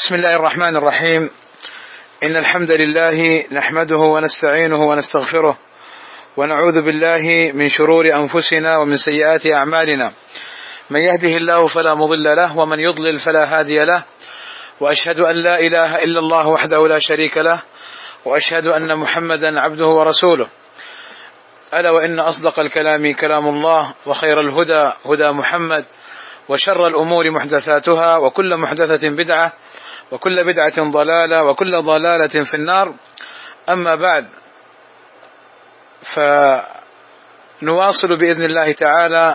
بسم الله الرحمن الرحيم. إن الحمد لله نحمده ونستعينه ونستغفره ونعوذ بالله من شرور أنفسنا ومن سيئات أعمالنا. من يهده الله فلا مضل له ومن يضلل فلا هادي له، وأشهد أن لا إله إلا الله وحده لا شريك له، وأشهد أن محمدا عبده ورسوله. ألا وإن أصدق الكلام كلام الله، وخير الهدى هدى محمد، وشر الأمور محدثاتها، وكل محدثة بدعة، وكل بدعة ضلالة، وكل ضلالة في النار. أما بعد، فنواصل بإذن الله تعالى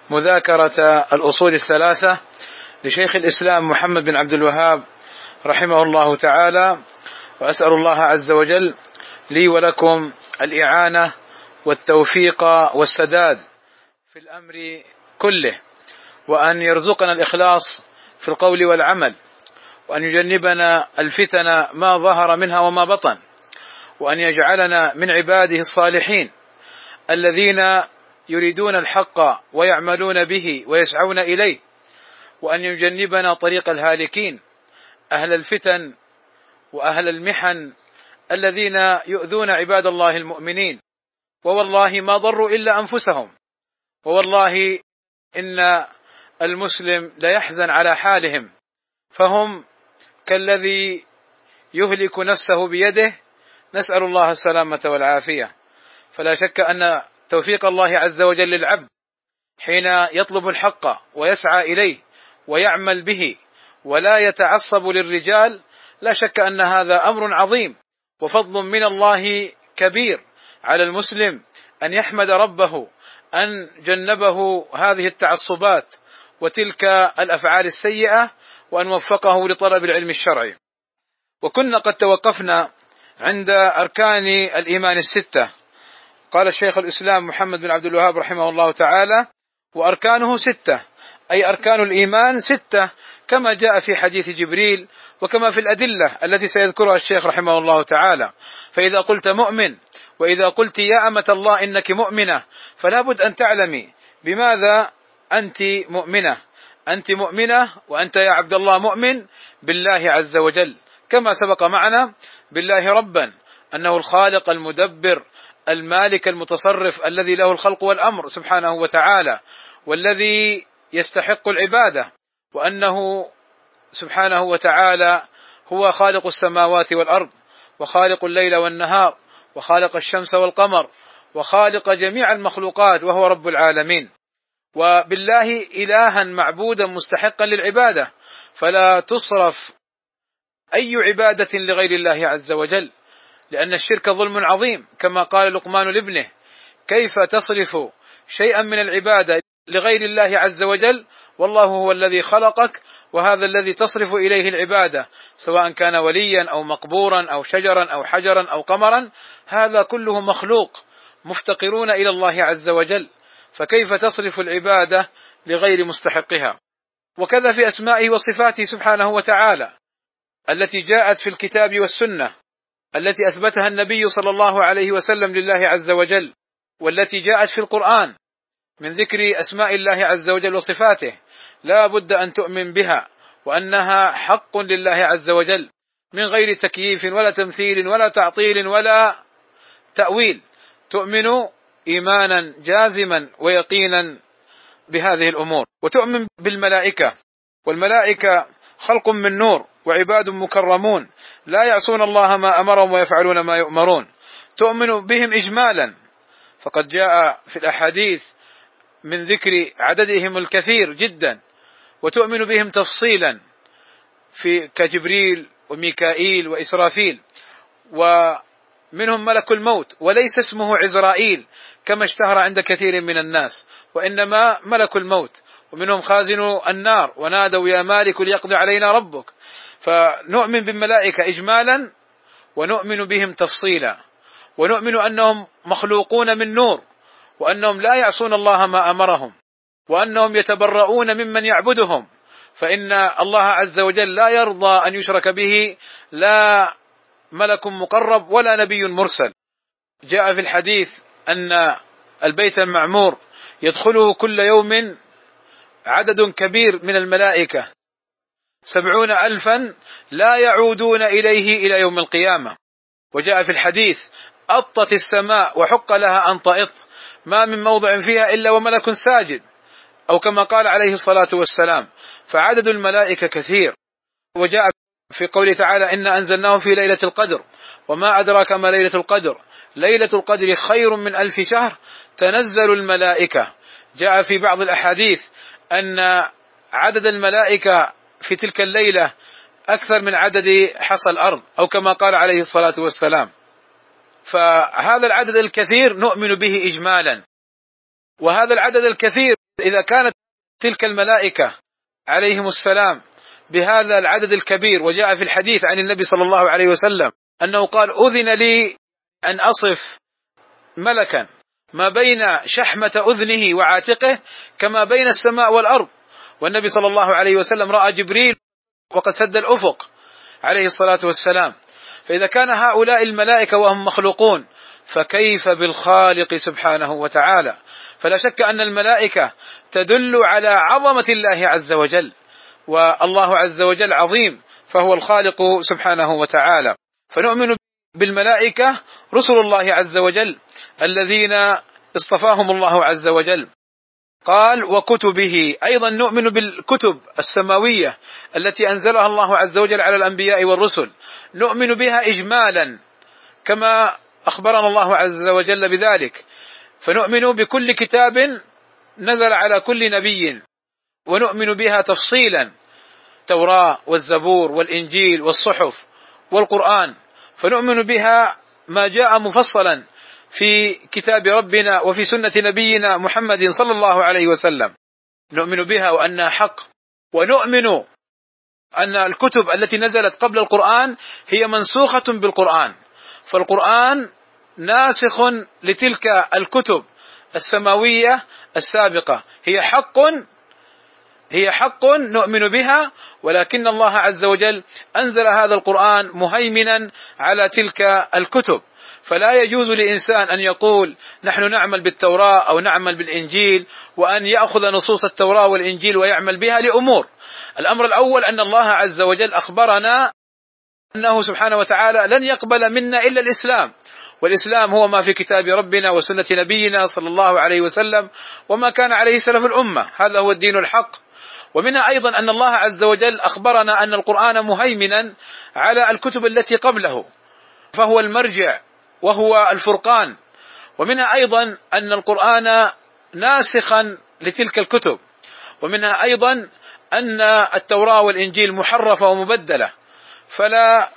مذاكرة الأصول الثلاثة لشيخ الإسلام محمد بن عبد الوهاب رحمه الله تعالى، وأسأل الله عز وجل لي ولكم الإعانة والتوفيق والسداد في الأمر كله، وأن يرزقنا الإخلاص في القول والعمل، وأن يجنبنا الفتن ما ظهر منها وما بطن، وأن يجعلنا من عباده الصالحين الذين يريدون الحق ويعملون به ويسعون إليه، وأن يجنبنا طريق الهالكين أهل الفتن وأهل المحن الذين يؤذون عباد الله المؤمنين، ووالله ما ضروا إلا أنفسهم، ووالله إن المسلم لا يحزن على حالهم، فهم كالذي يهلك نفسه بيده، نسأل الله السلامة والعافية. فلا شك أن توفيق الله عز وجل للعبد حين يطلب الحق ويسعى إليه ويعمل به ولا يتعصب للرجال، لا شك أن هذا أمر عظيم وفضل من الله كبير على المسلم، أن يحمد ربه أن جنبه هذه التعصبات وتلك الأفعال السيئة، وأن وفقه لطلب العلم الشرعي. وكنا قد توقفنا عند أركان الإيمان الستة. قال الشيخ الإسلام محمد بن عبد الوهاب رحمه الله تعالى: وأركانه ستة، أي أركان الإيمان ستة، كما جاء في حديث جبريل وكما في الأدلة التي سيذكرها الشيخ رحمه الله تعالى. فإذا قلت مؤمن، وإذا قلت يا أمة الله إنك مؤمنة، فلا بد أن تعلمي بماذا أنت مؤمنة. أنت مؤمنة وأنت يا عبد الله مؤمن بالله عز وجل، كما سبق معنا، بالله ربا، أنه الخالق المدبر المالك المتصرف الذي له الخلق والأمر سبحانه وتعالى، والذي يستحق العبادة، وأنه سبحانه وتعالى هو خالق السماوات والأرض، وخالق الليل والنهار، وخالق الشمس والقمر، وخالق جميع المخلوقات، وهو رب العالمين. وبالله إلها معبودا مستحقا للعبادة، فلا تصرف أي عبادة لغير الله عز وجل، لأن الشرك ظلم عظيم، كما قال لقمان لابنه: كيف تصرف شيئا من العبادة لغير الله عز وجل والله هو الذي خلقك، وهذا الذي تصرف إليه العبادة، سواء كان وليا أو مقبورا أو شجرا أو حجرا أو قمرا، هذا كله مخلوق مفتقرون إلى الله عز وجل، فكيف تصرف العبادة لغير مستحقها؟ وكذا في أسمائه وصفاته سبحانه وتعالى التي جاءت في الكتاب والسنة، التي أثبتها النبي صلى الله عليه وسلم لله عز وجل، والتي جاءت في القرآن من ذكر أسماء الله عز وجل وصفاته، لا بد أن تؤمن بها، وأنها حق لله عز وجل، من غير تكييف ولا تمثيل ولا تعطيل ولا تأويل. تؤمن إيمانا جازما ويقينا بهذه الأمور. وتؤمن بالملائكة، والملائكة خلق من نور وعباد مكرمون لا يعصون الله ما أمرهم ويفعلون ما يؤمرون. تؤمن بهم إجمالا، فقد جاء في الأحاديث من ذكر عددهم الكثير جدا. وتؤمن بهم تفصيلا، في كجبريل وميكائيل وإسرافيل، ومنهم ملك الموت، وليس اسمه عزرائيل كما اشتهر عند كثير من الناس، وإنما ملك الموت. ومنهم خازن النار، ونادوا يا مالك ليقضي علينا ربك. فنؤمن بالملائكة إجمالا، ونؤمن بهم تفصيلا، ونؤمن أنهم مخلوقون من نور، وأنهم لا يعصون الله ما أمرهم، وأنهم يتبرؤون ممن يعبدهم، فإن الله عز وجل لا يرضى أن يشرك به لا ملك مقرب ولا نبي مرسل. جاء في الحديث أن البيت المعمور يدخله كل يوم عدد كبير من الملائكة، 70,000 لا يعودون إليه إلى يوم القيامة. وجاء في الحديث: أطت السماء وحق لها أن تأط، ما من موضع فيها إلا وملك ساجد، أو كما قال عليه الصلاة والسلام. فعدد الملائكة كثير. وجاء في قوله تعالى: إنا أنزلناه في ليلة القدر، وما أدراك ما ليلة القدر، ليلة القدر خير من 1000 شهر، تنزل الملائكة. جاء في بعض الأحاديث أن عدد الملائكة في تلك الليلة أكثر من عدد حصى الأرض، أو كما قال عليه الصلاة والسلام. فهذا العدد الكثير نؤمن به إجمالا. وهذا العدد الكثير إذا كانت تلك الملائكة عليهم السلام بهذا العدد الكبير، وجاء في الحديث عن النبي صلى الله عليه وسلم أنه قال: أذن لي أن أصف ملكا ما بين شحمة أذنه وعاتقه كما بين السماء والأرض. والنبي صلى الله عليه وسلم رأى جبريل وقد سد الأفق عليه الصلاة والسلام. فإذا كان هؤلاء الملائكة وهم مخلوقون، فكيف بالخالق سبحانه وتعالى؟ فلا شك أن الملائكة تدل على عظمة الله عز وجل، والله عز وجل عظيم، فهو الخالق سبحانه وتعالى. فنؤمن بالملائكة رسل الله عز وجل الذين اصطفاهم الله عز وجل. قال: وكتبه، أيضا نؤمن بالكتب السماوية التي أنزلها الله عز وجل على الأنبياء والرسل، نؤمن بها إجمالا كما أخبرنا الله عز وجل بذلك. فنؤمن بكل كتاب نزل على كل نبي، ونؤمن بها تفصيلا: التوراة والزبور والإنجيل والصحف والقرآن. فنؤمن بها ما جاء مفصلا في كتاب ربنا وفي سنة نبينا محمد صلى الله عليه وسلم، نؤمن بها وأنها حق. ونؤمن أن الكتب التي نزلت قبل القرآن هي منسوخة بالقرآن، فالقرآن ناسخ لتلك الكتب السماوية السابقة. هي حق نؤمن بها، ولكن الله عز وجل أنزل هذا القرآن مهيمنا على تلك الكتب. فلا يجوز لإنسان أن يقول نحن نعمل بالتوراة أو نعمل بالإنجيل، وأن يأخذ نصوص التوراة والإنجيل ويعمل بها لأمور. الأمر الأول أن الله عز وجل أخبرنا أنه سبحانه وتعالى لن يقبل منا إلا الإسلام، والإسلام هو ما في كتاب ربنا وسنة نبينا صلى الله عليه وسلم وما كان عليه سلف الأمة، هذا هو الدين الحق. ومنها أيضا أن الله عز وجل أخبرنا أن القرآن مهيمنا على الكتب التي قبله، فهو المرجع وهو الفرقان. ومنها أيضا أن القرآن ناسخا لتلك الكتب. ومنها أيضا أن التوراة والإنجيل محرفة ومبدلة، فلا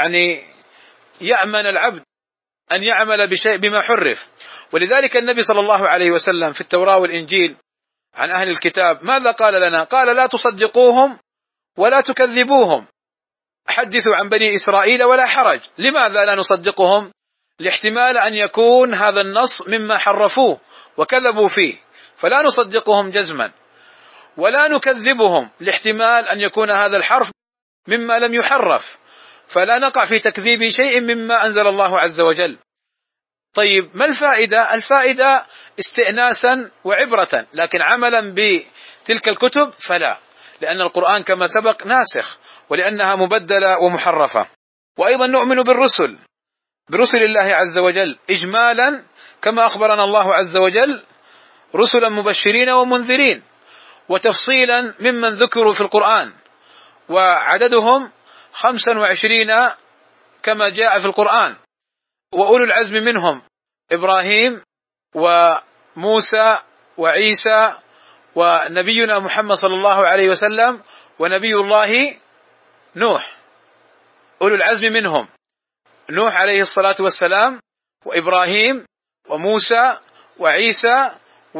يأمن العبد أن يعمل بشيء بما حرف. ولذلك النبي صلى الله عليه وسلم في التوراة والإنجيل عن أهل الكتاب ماذا قال لنا؟ قال: لا تصدقوهم ولا تكذبوهم، حدثوا عن بني إسرائيل ولا حرج. لماذا لا نصدقهم؟ لاحتمال أن يكون هذا النص مما حرفوه وكذبوا فيه، فلا نصدقهم جزما. ولا نكذبهم لاحتمال أن يكون هذا الحرف مما لم يحرف، فلا نقع في تكذيب شيء مما أنزل الله عز وجل. طيب، ما الفائدة؟ الفائدة استئناسا وعبرة، لكن عملا بتلك الكتب فلا، لأن القرآن كما سبق ناسخ، ولأنها مبدلة ومحرفة. وأيضا نؤمن برسل الله عز وجل إجمالا كما أخبرنا الله عز وجل: رسلا مبشرين ومنذرين. وتفصيلا ممن ذكروا في القرآن، وعددهم 25 كما جاء في القرآن. وأولو العزم منهم إبراهيم وموسى وعيسى ونبينا محمد صلى الله عليه وسلم ونبي الله نوح. أولو العزم منهم نوح عليه الصلاة والسلام، وإبراهيم وموسى وعيسى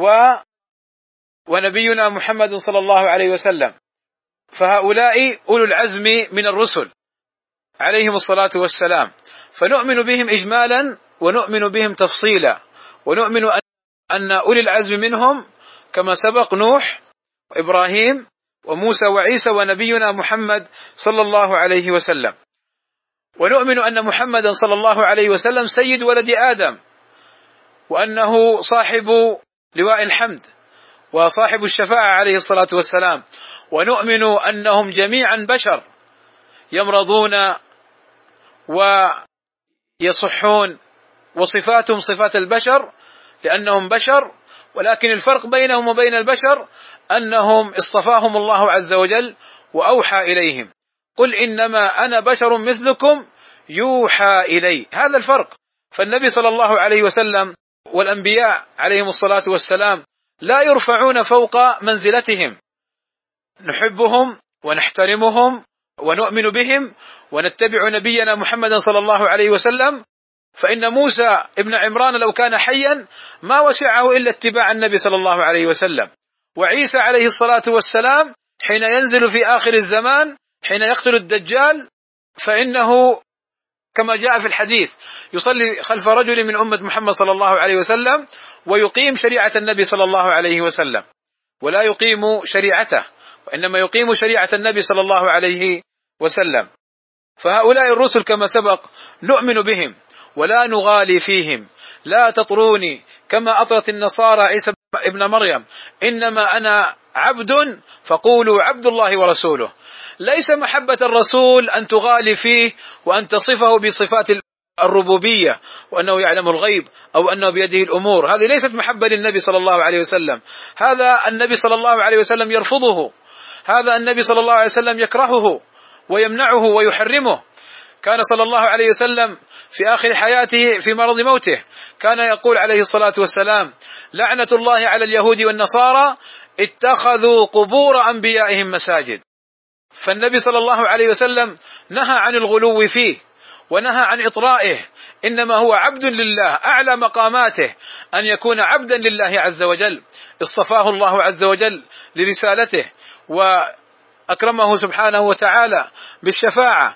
ونبينا محمد صلى الله عليه وسلم. فهؤلاء أولو العزم من الرسل عليهم الصلاة والسلام، فنؤمن بهم إجمالا ونؤمن بهم تفصيلا. ونؤمن أن أولي العزم منهم كما سبق نوح وإبراهيم وموسى وعيسى ونبينا محمد صلى الله عليه وسلم. ونؤمن أن محمدا صلى الله عليه وسلم سيد ولد آدم، وأنه صاحب لواء الحمد، وصاحب الشفاعة عليه الصلاة والسلام، ونؤمن أنهم جميعا بشر يمرضون ويصحون، وصفاتهم صفات البشر لأنهم بشر، ولكن الفرق بينهم وبين البشر أنهم اصطفاهم الله عز وجل وأوحى إليهم. قل إنما أنا بشر مثلكم يوحى إلي، هذا الفرق. فالنبي صلى الله عليه وسلم والأنبياء عليهم الصلاة والسلام لا يرفعون فوق منزلتهم، نحبهم ونحترمهم ونؤمن بهم ونتبع نبينا محمد صلى الله عليه وسلم. فإن موسى ابن عمران لو كان حيا ما وسعه إلا اتباع النبي صلى الله عليه وسلم، وعيسى عليه الصلاة والسلام حين ينزل في آخر الزمان حين يقتل الدجال فإنه كما جاء في الحديث يصلي خلف رجل من أمة محمد صلى الله عليه وسلم ويقيم شريعة النبي صلى الله عليه وسلم، ولا يقيم شريعته وإنما يقيم شريعة النبي صلى الله عليه وسلم. فهؤلاء الرسل كما سبق نؤمن بهم ولا نغالي فيهم. لا تطروني كما أطرت النصارى عيسى ابن مريم، إنما أنا عبد فقولوا عبد الله ورسوله. ليس محبة الرسول أن تغالي فيه وأن تصفه بصفات الربوبية وأنه يعلم الغيب أو أنه بيده الأمور، هذه ليست محبة للنبي صلى الله عليه وسلم. هذا النبي صلى الله عليه وسلم يرفضه، هذا النبي صلى الله عليه وسلم يكرهه ويمنعه ويحرمه. كان صلى الله عليه وسلم في آخر حياته في مرض موته كان يقول عليه الصلاة والسلام: لعنة الله على اليهود والنصارى اتخذوا قبور أنبيائهم مساجد. فالنبي صلى الله عليه وسلم نهى عن الغلو فيه ونهى عن إطرائه، إنما هو عبد لله، أعلى مقاماته أن يكون عبدا لله عز وجل. اصطفاه الله عز وجل لرسالته وأكرمه سبحانه وتعالى بالشفاعة.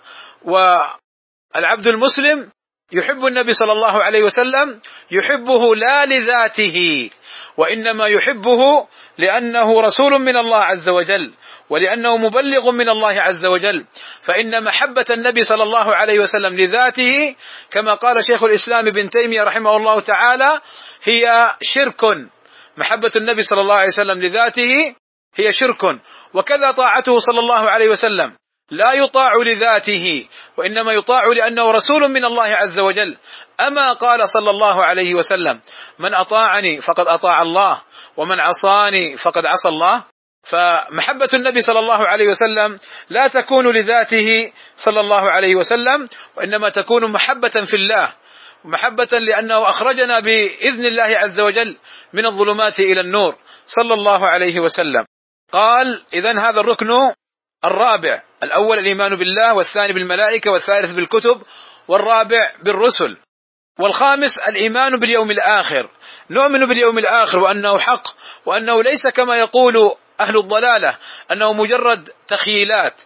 والعبد المسلم يحب النبي صلى الله عليه وسلم، يحبه لا لذاته وإنما يحبه لأنه رسول من الله عز وجل ولأنه مبلغ من الله عز وجل. فإن محبة النبي صلى الله عليه وسلم لذاته كما قال شيخ الإسلام ابن تيمية رحمه الله تعالى هي شرك. محبة النبي صلى الله عليه وسلم لذاته هي شرك، وكذا طاعته صلى الله عليه وسلم لا يطاع لذاته وإنما يطاع لأنه رسول من الله عز وجل. أما قال صلى الله عليه وسلم: من أطاعني فقد أطاع الله ومن عصاني فقد عصى الله. فمحبة النبي صلى الله عليه وسلم لا تكون لذاته صلى الله عليه وسلم، وإنما تكون محبة في الله، محبة لأنه أخرجنا بإذن الله عز وجل من الظلمات إلى النور صلى الله عليه وسلم. قال: إذن هذا الركن الرابع، الأول الإيمان بالله، والثاني بالملائكة، والثالث بالكتب، والرابع بالرسل، والخامس الإيمان باليوم الآخر. نؤمن باليوم الآخر وأنه حق، وأنه ليس كما يقول أهل الضلالة أنه مجرد تخيلات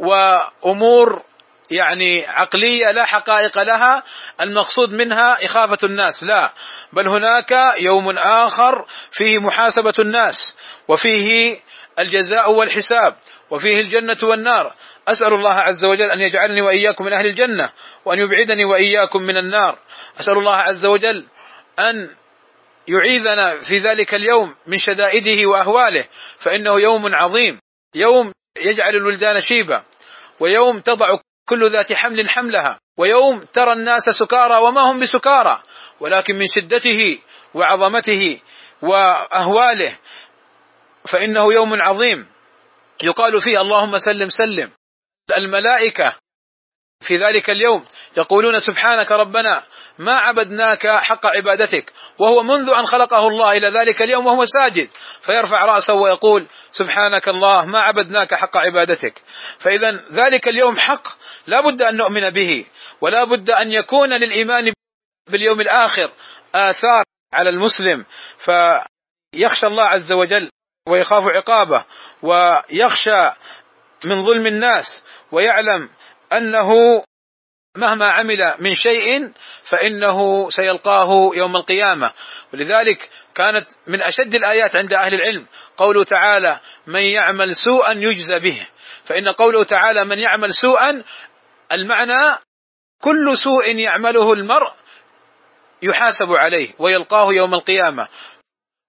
وأمور عقلية لا حقائق لها، المقصود منها إخافة الناس، لا، بل هناك يوم آخر فيه محاسبة الناس وفيه الجزاء والحساب وفيه الجنة والنار. أسأل الله عز وجل أن يجعلني وإياكم من أهل الجنة وأن يبعدني وإياكم من النار. أسأل الله عز وجل أن يعيذنا في ذلك اليوم من شدائده وأهواله، فإنه يوم عظيم، يوم يجعل الولدان شيبا، ويوم تضع كل ذات حمل حملها، ويوم ترى الناس سكارى وما هم بسكارى، ولكن من شدته وعظمته وأهواله، فإنه يوم عظيم يقال فيه اللهم سلم سلم. الملائكة في ذلك اليوم يقولون: سبحانك ربنا ما عبدناك حق عبادتك، وهو منذ أن خلقه الله إلى ذلك اليوم وهو ساجد، فيرفع رأسه ويقول: سبحانك الله ما عبدناك حق عبادتك. فإذا ذلك اليوم حق لا بد أن نؤمن به، ولا بد أن يكون للإيمان باليوم الآخر آثار على المسلم، فيخشى الله عز وجل ويخاف عقابه ويخشى من ظلم الناس، ويعلم أنه مهما عمل من شيء فإنه سيلقاه يوم القيامة. ولذلك كانت من أشد الآيات عند أهل العلم قوله تعالى: من يعمل سوءا يجزى به. فإن قوله تعالى من يعمل سوءا المعنى كل سوء يعمله المرء يحاسب عليه ويلقاه يوم القيامة.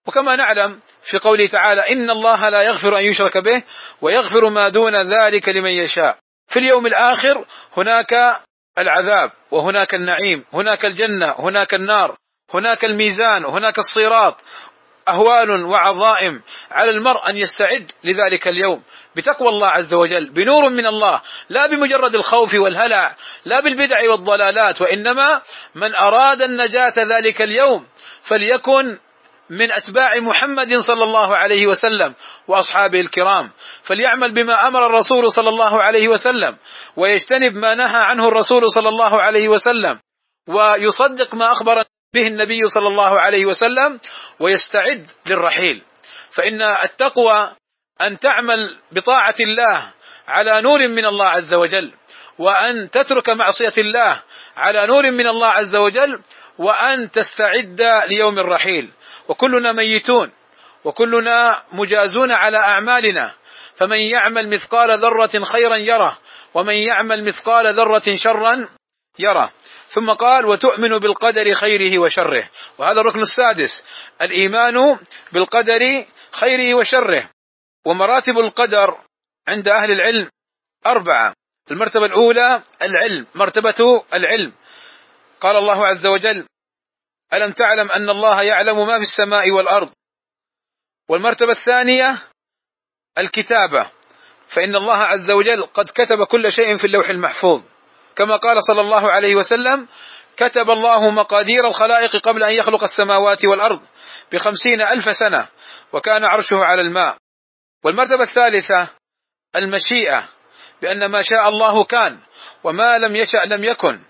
وكما نعلم في قوله تعالى: إن الله لا يغفر أن يشرك به ويغفر ما دون ذلك لمن يشاء. في اليوم الآخر هناك العذاب وهناك النعيم، هناك الجنة، هناك النار، هناك الميزان، هناك الصراط، أهوال وعظائم. على المرء أن يستعد لذلك اليوم بتقوى الله عز وجل، بنور من الله، لا بمجرد الخوف والهلع، لا بالبدع والضلالات، وإنما من أراد النجاة ذلك اليوم فليكن من أتباع محمد صلى الله عليه وسلم وأصحابه الكرام، فليعمل بما أمر الرسول صلى الله عليه وسلم، ويجتنب ما نهى عنه الرسول صلى الله عليه وسلم، ويصدق ما أخبر به النبي صلى الله عليه وسلم، ويستعد للرحيل. فإن التقوى أن تعمل بطاعة الله على نور من الله عز وجل، وأن تترك معصية الله على نور من الله عز وجل، وأن تستعد ليوم الرحيل. وكلنا ميتون، وكلنا مجازون على أعمالنا، فمن يعمل مثقال ذرة خيرا يره، ومن يعمل مثقال ذرة شرا يره. ثم قال: وتؤمن بالقدر خيره وشره. وهذا الركن السادس، الإيمان بالقدر خيره وشره. ومراتب القدر عند أهل العلم 4. المرتبة الأولى العلم، مرتبة العلم. قال الله عز وجل: ألم تعلم أن الله يعلم ما في السماء والأرض. والمرتبة الثانية الكتابة، فإن الله عز وجل قد كتب كل شيء في اللوح المحفوظ، كما قال صلى الله عليه وسلم: كتب الله مقادير الخلائق قبل أن يخلق السماوات والأرض ب50,000 سنة، وكان عرشه على الماء. والمرتبة الثالثة المشيئة، بأن ما شاء الله كان، وما لم يشأ لم يكن،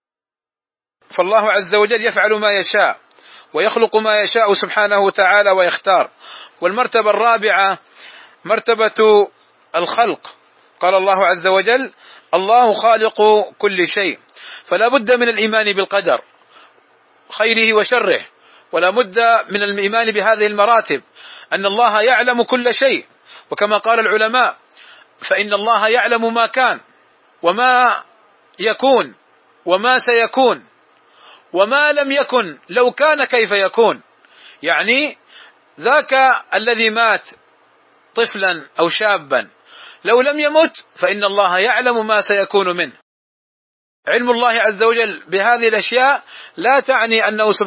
فالله عز وجل يفعل ما يشاء ويخلق ما يشاء سبحانه وتعالى ويختار. والمرتبة الرابعة مرتبة الخلق، قال الله عز وجل: الله خالق كل شيء. فلا بد من الإيمان بالقدر خيره وشره، ولا بد من الإيمان بهذه المراتب، أن الله يعلم كل شيء، وكما قال العلماء: فإن الله يعلم ما كان وما يكون وما سيكون وما لم يكن لو كان كيف يكون. يعني ذاك الذي مات طفلا أو شابا لو لم يمت فإن الله يعلم ما سيكون منه. علم الله عز وجل بهذه الأشياء لا تعني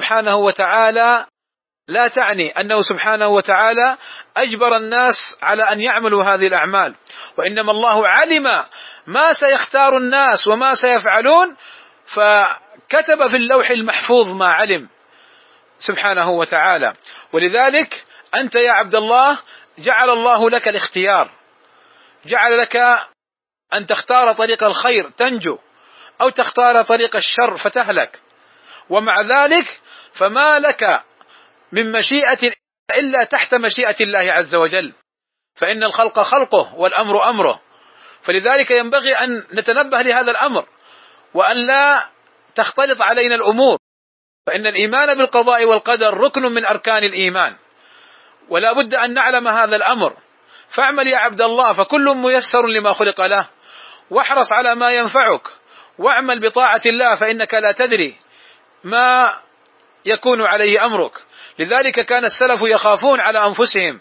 أنه سبحانه وتعالى أجبر الناس على أن يعملوا هذه الأعمال، وإنما الله علم ما سيختار الناس وما سيفعلون، فكتب في اللوح المحفوظ ما علم سبحانه وتعالى. ولذلك أنت يا عبد الله جعل الله لك الاختيار، جعل لك أن تختار طريق الخير تنجو، أو تختار طريق الشر فتهلك. ومع ذلك فما لك من مشيئة إلا تحت مشيئة الله عز وجل، فإن الخلق خلقه والأمر أمره. فلذلك ينبغي أن نتنبه لهذا الأمر، وأن لا تختلط علينا الأمور، فإن الإيمان بالقضاء والقدر ركن من أركان الإيمان، ولا بد أن نعلم هذا الأمر. فاعمل يا عبد الله، فكل ميسر لما خلق له، واحرص على ما ينفعك، واعمل بطاعة الله، فإنك لا تدري ما يكون عليه أمرك. لذلك كان السلف يخافون على أنفسهم،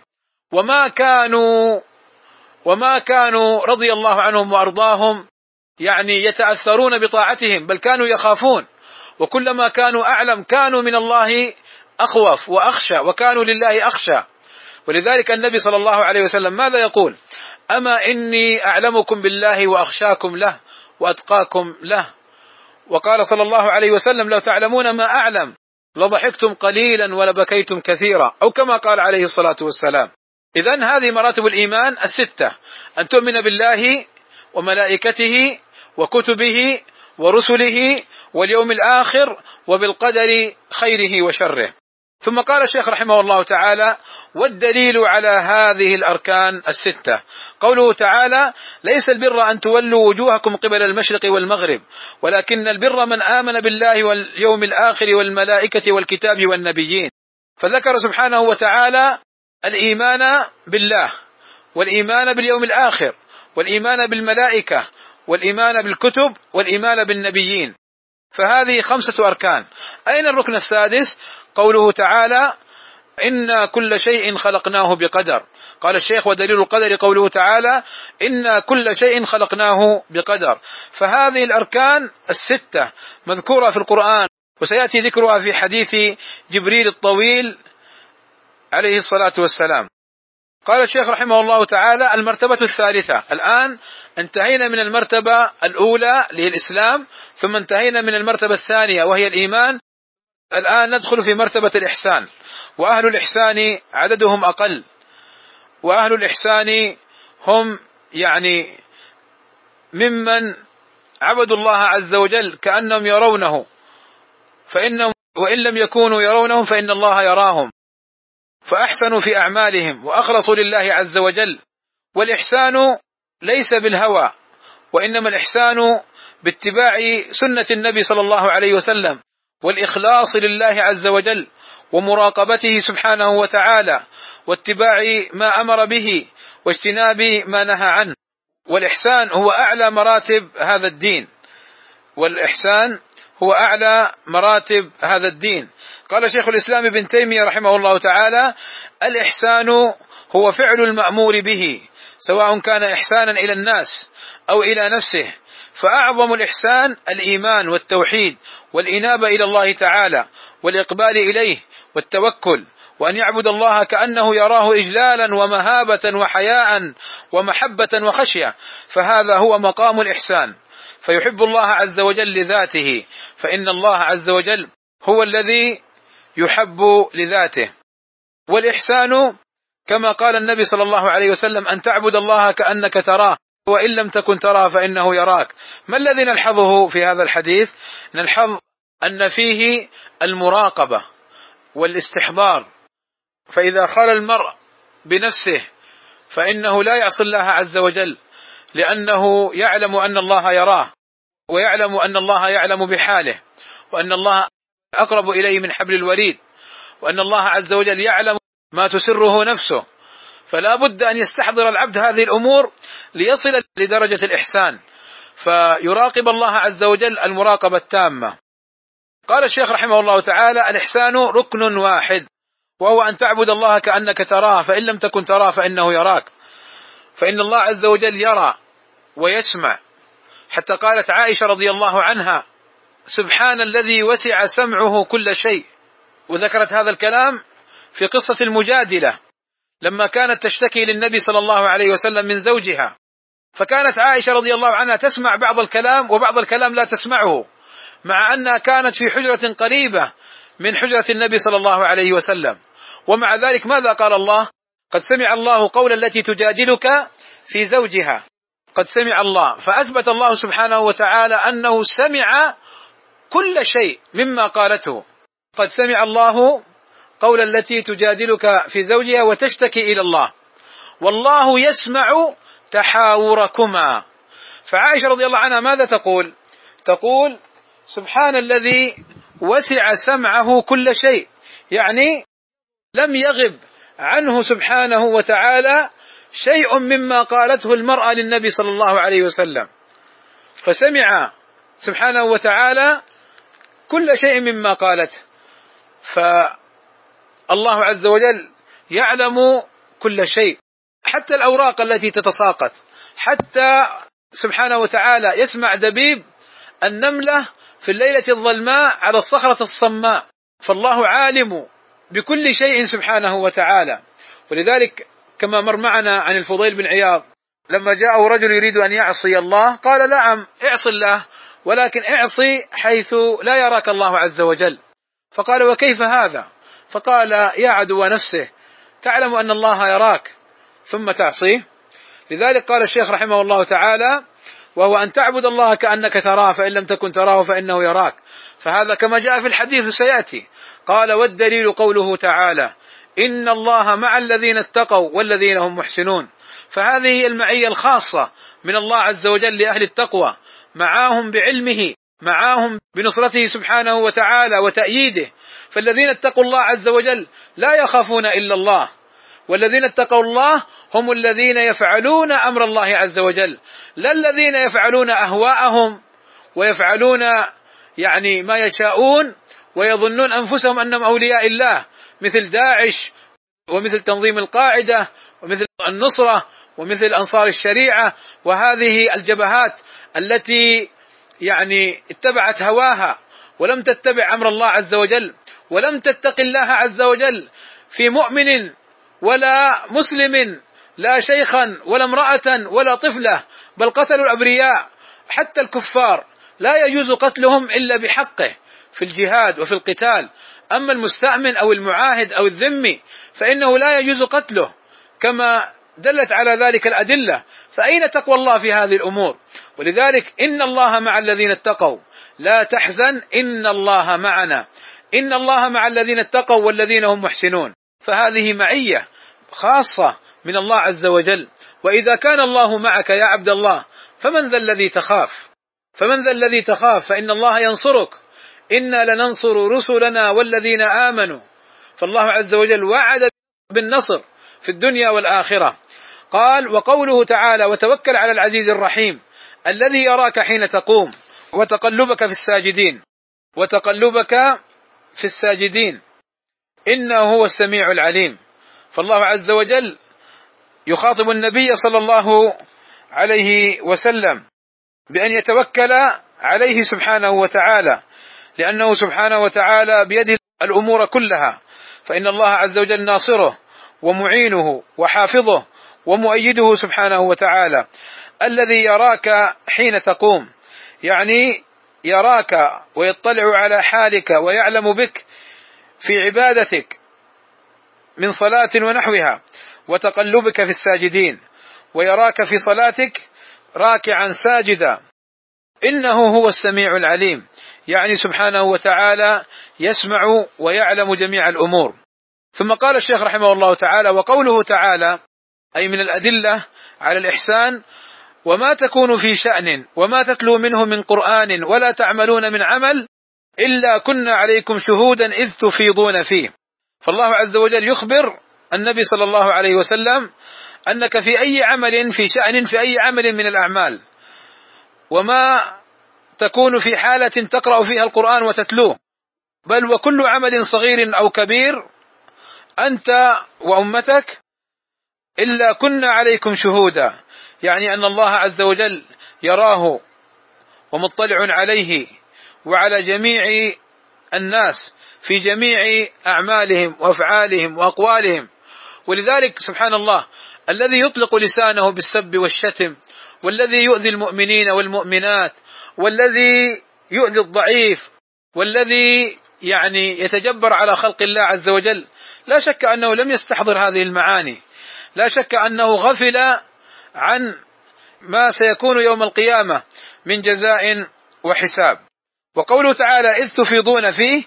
وما كانوا رضي الله عنهم وأرضاهم يعني يتأثرون بطاعتهم، بل كانوا يخافون، وكلما كانوا أعلم كانوا من الله أخوف وأخشى، وكانوا لله أخشى. ولذلك النبي صلى الله عليه وسلم ماذا يقول؟ أما إني أعلمكم بالله وأخشاكم له وأتقاكم له. وقال صلى الله عليه وسلم: لو تعلمون ما أعلم لضحكتم قليلا ولبكيتم كثيرا، أو كما قال عليه الصلاة والسلام. إذن هذه مراتب الإيمان 6: أن تؤمن بالله وملائكته وكتبه ورسله واليوم الآخر وبالقدر خيره وشره. ثم قال الشيخ رحمه الله تعالى: والدليل على هذه الأركان 6 قوله تعالى: ليس البر أن تولوا وجوهكم قبل المشرق والمغرب، ولكن البر من آمن بالله واليوم الآخر والملائكة والكتاب والنبيين. فذكر سبحانه وتعالى الإيمان بالله، والإيمان باليوم الآخر، والإيمان بالملائكة، والإيمان بالكتب، والإيمان بالنبيين. فهذه 5 أركان. أين الركن السادس؟ قوله تعالى: إنا كل شيء خلقناه بقدر. قال الشيخ: ودليل القدر قوله تعالى: إنا كل شيء خلقناه بقدر. فهذه الأركان الستة مذكورة في القرآن، وسيأتي ذكرها في حديث جبريل الطويل عليه الصلاة والسلام. قال الشيخ رحمه الله تعالى: المرتبة الثالثة. الآن انتهينا من المرتبة الأولى اللي هي الإسلام، ثم انتهينا من المرتبة الثانية وهي الإيمان. الآن ندخل في مرتبة الإحسان. وأهل الإحسان عددهم أقل، وأهل الإحسان هم يعني ممن عبدوا الله عز وجل كأنهم يرونه، فإنهم وإن لم يكونوا يرونهم فإن الله يراهم، فأحسنوا في أعمالهم وأخلصوا لله عز وجل. والإحسان ليس بالهوى، وإنما الإحسان باتباع سنة النبي صلى الله عليه وسلم، والإخلاص لله عز وجل، ومراقبته سبحانه وتعالى، واتباع ما أمر به، واجتناب ما نهى عنه. والإحسان هو أعلى مراتب هذا الدين، والإحسان هو أعلى مراتب هذا الدين. قال شيخ الإسلام ابن تيمية رحمه الله تعالى: الإحسان هو فعل المأمور به، سواء كان إحسانا إلى الناس أو إلى نفسه. فأعظم الإحسان الإيمان والتوحيد والإنابة إلى الله تعالى، والإقبال إليه والتوكل، وأن يعبد الله كأنه يراه إجلالا ومهابة وحياء ومحبة وخشية. فهذا هو مقام الإحسان. فيحب الله عز وجل لذاته، فإن الله عز وجل هو الذي يحب لذاته. والإحسان كما قال النبي صلى الله عليه وسلم: أن تعبد الله كأنك تراه وإن لم تكن تراه فإنه يراك. ما الذي نلحظه في هذا الحديث؟ نلحظ أن فيه المراقبة والاستحضار. فإذا خال المرء بنفسه فإنه لا يعصي الله عز وجل، لأنه يعلم أن الله يراه، ويعلم أن الله يعلم بحاله، وأن الله أقرب إليه من حبل الوريد، وأن الله عز وجل يعلم ما تسره نفسه. فلا بد أن يستحضر العبد هذه الأمور ليصل لدرجة الإحسان، فيراقب الله عز وجل المراقبة التامة. قال الشيخ رحمه الله تعالى: الإحسان ركن واحد، وهو أن تعبد الله كأنك تراه فإن لم تكن تراه فإنه يراك. فإن الله عز وجل يرى ويسمع، حتى قالت عائشة رضي الله عنها: سبحان الذي وسع سمعه كل شيء. وذكرت هذا الكلام في قصة المجادلة لما كانت تشتكي للنبي صلى الله عليه وسلم من زوجها، فكانت عائشة رضي الله عنها تسمع بعض الكلام وبعض الكلام لا تسمعه، مع أنها كانت في حجرة قريبة من حجرة النبي صلى الله عليه وسلم. ومع ذلك ماذا قال الله؟ قد سمع الله قول التي تجادلك في زوجها. قد سمع الله، فأثبت الله سبحانه وتعالى أنه سمع كل شيء مما قالته. قد سمع الله قول التي تجادلك في زوجها وتشتكي إلى الله، والله يسمع تحاوركما. فعائشة رضي الله عنها ماذا تقول؟ تقول: سبحان الذي وسع سمعه كل شيء، يعني لم يغب عنه سبحانه وتعالى شيء مما قالته المرأة للنبي صلى الله عليه وسلم، فسمع سبحانه وتعالى كل شيء مما قالته. فالله عز وجل يعلم كل شيء، حتى الأوراق التي تتساقط، حتى سبحانه وتعالى يسمع دبيب النملة في الليلة الظلماء على الصخرة الصماء. فالله عالم بكل شيء سبحانه وتعالى. ولذلك كما مر معنا عن الفضيل بن عياض لما جاءه رجل يريد أن يعصي الله قال: نعم اعصي الله، ولكن اعصي حيث لا يراك الله عز وجل. فقال: وكيف هذا؟ فقال: يا عدو نفسه، تعلم أن الله يراك ثم تعصيه. لذلك قال الشيخ رحمه الله تعالى: وهو أن تعبد الله كأنك تراه فإن لم تكن تراه فإنه يراك. فهذا كما جاء في الحديث سيأتي. قال: والدليل قوله تعالى: إن الله مع الذين اتقوا والذين هم محسنون. فهذه هي المعية الخاصة من الله عز وجل لأهل التقوى، معاهم بعلمه، معاهم بنصرته سبحانه وتعالى وتأييده. فالذين اتقوا الله عز وجل لا يخافون إلا الله، والذين اتقوا الله هم الذين يفعلون أمر الله عز وجل، لا الذين يفعلون أهواءهم ويفعلون يعني ما يشاءون ويظنون أنفسهم أنهم أولياء الله. مثل داعش ومثل تنظيم القاعدة ومثل النصرة ومثل أنصار الشريعة، وهذه الجبهات التي يعني اتبعت هواها ولم تتبع أمر الله عز وجل، ولم تتق الله عز وجل في مؤمن ولا مسلم، لا شيخا ولا امرأة ولا طفلة، بل قتلوا الأبرياء حتى الكفار لا يجوز قتلهم إلا بحقه في الجهاد وفي القتال. أما المستأمن أو المعاهد أو الذمي فإنه لا يجوز قتله كما دلت على ذلك الأدلة. فأين تقوى الله في هذه الأمور؟ ولذلك إن الله مع الذين اتقوا لا تحزن إن الله معنا، إن الله مع الذين اتقوا والذين هم محسنون. فهذه معية خاصة من الله عز وجل. وإذا كان الله معك يا عبد الله فمن ذا الذي تخاف؟ فمن ذا الذي تخاف؟ فإن الله ينصرك، إنا لننصر رسلنا والذين آمنوا. فالله عز وجل وعد بالنصر في الدنيا والآخرة. قال: وقوله تعالى: وتوكل على العزيز الرحيم الذي يراك حين تقوم وتقلبك في الساجدين، وتقلبك في الساجدين إنه هو السميع العليم. فالله عز وجل يخاطب النبي صلى الله عليه وسلم بأن يتوكل عليه سبحانه وتعالى، لأنه سبحانه وتعالى بيده الأمور كلها، فإن الله عز وجل ناصره ومعينه وحافظه ومؤيده سبحانه وتعالى. الذي يراك حين تقوم، يعني يراك ويطلع على حالك ويعلم بك في عبادتك من صلاة ونحوها، وتقلبك في الساجدين، ويراك في صلاتك راكعا ساجدا، إنه هو السميع العليم، يعني سبحانه وتعالى يسمع ويعلم جميع الأمور. ثم قال الشيخ رحمه الله تعالى: وقوله تعالى أي من الأدلة على الإحسان: وما تكون في شأن وما تتلو منه من قرآن ولا تعملون من عمل إلا كنا عليكم شهودا إذ تفيضون فيه. فالله عز وجل يخبر النبي صلى الله عليه وسلم أنك في أي عمل، في شأن، في أي عمل من الأعمال، وما تكون في حالة تقرأ فيها القرآن وتتلوه، بل وكل عمل صغير أو كبير أنت وأمتك إلا كنا عليكم شهودا، يعني أن الله عز وجل يراه ومطلع عليه وعلى جميع الناس في جميع أعمالهم وأفعالهم وأقوالهم. ولذلك سبحان الله الذي يطلق لسانه بالسب والشتم، والذي يؤذي المؤمنين والمؤمنات، والذي يؤذي الضعيف، والذي يعني يتجبر على خلق الله عز وجل، لا شك أنه لم يستحضر هذه المعاني، لا شك أنه غفل عن ما سيكون يوم القيامة من جزاء وحساب. وقوله تعالى: إذ تفيضون فيه،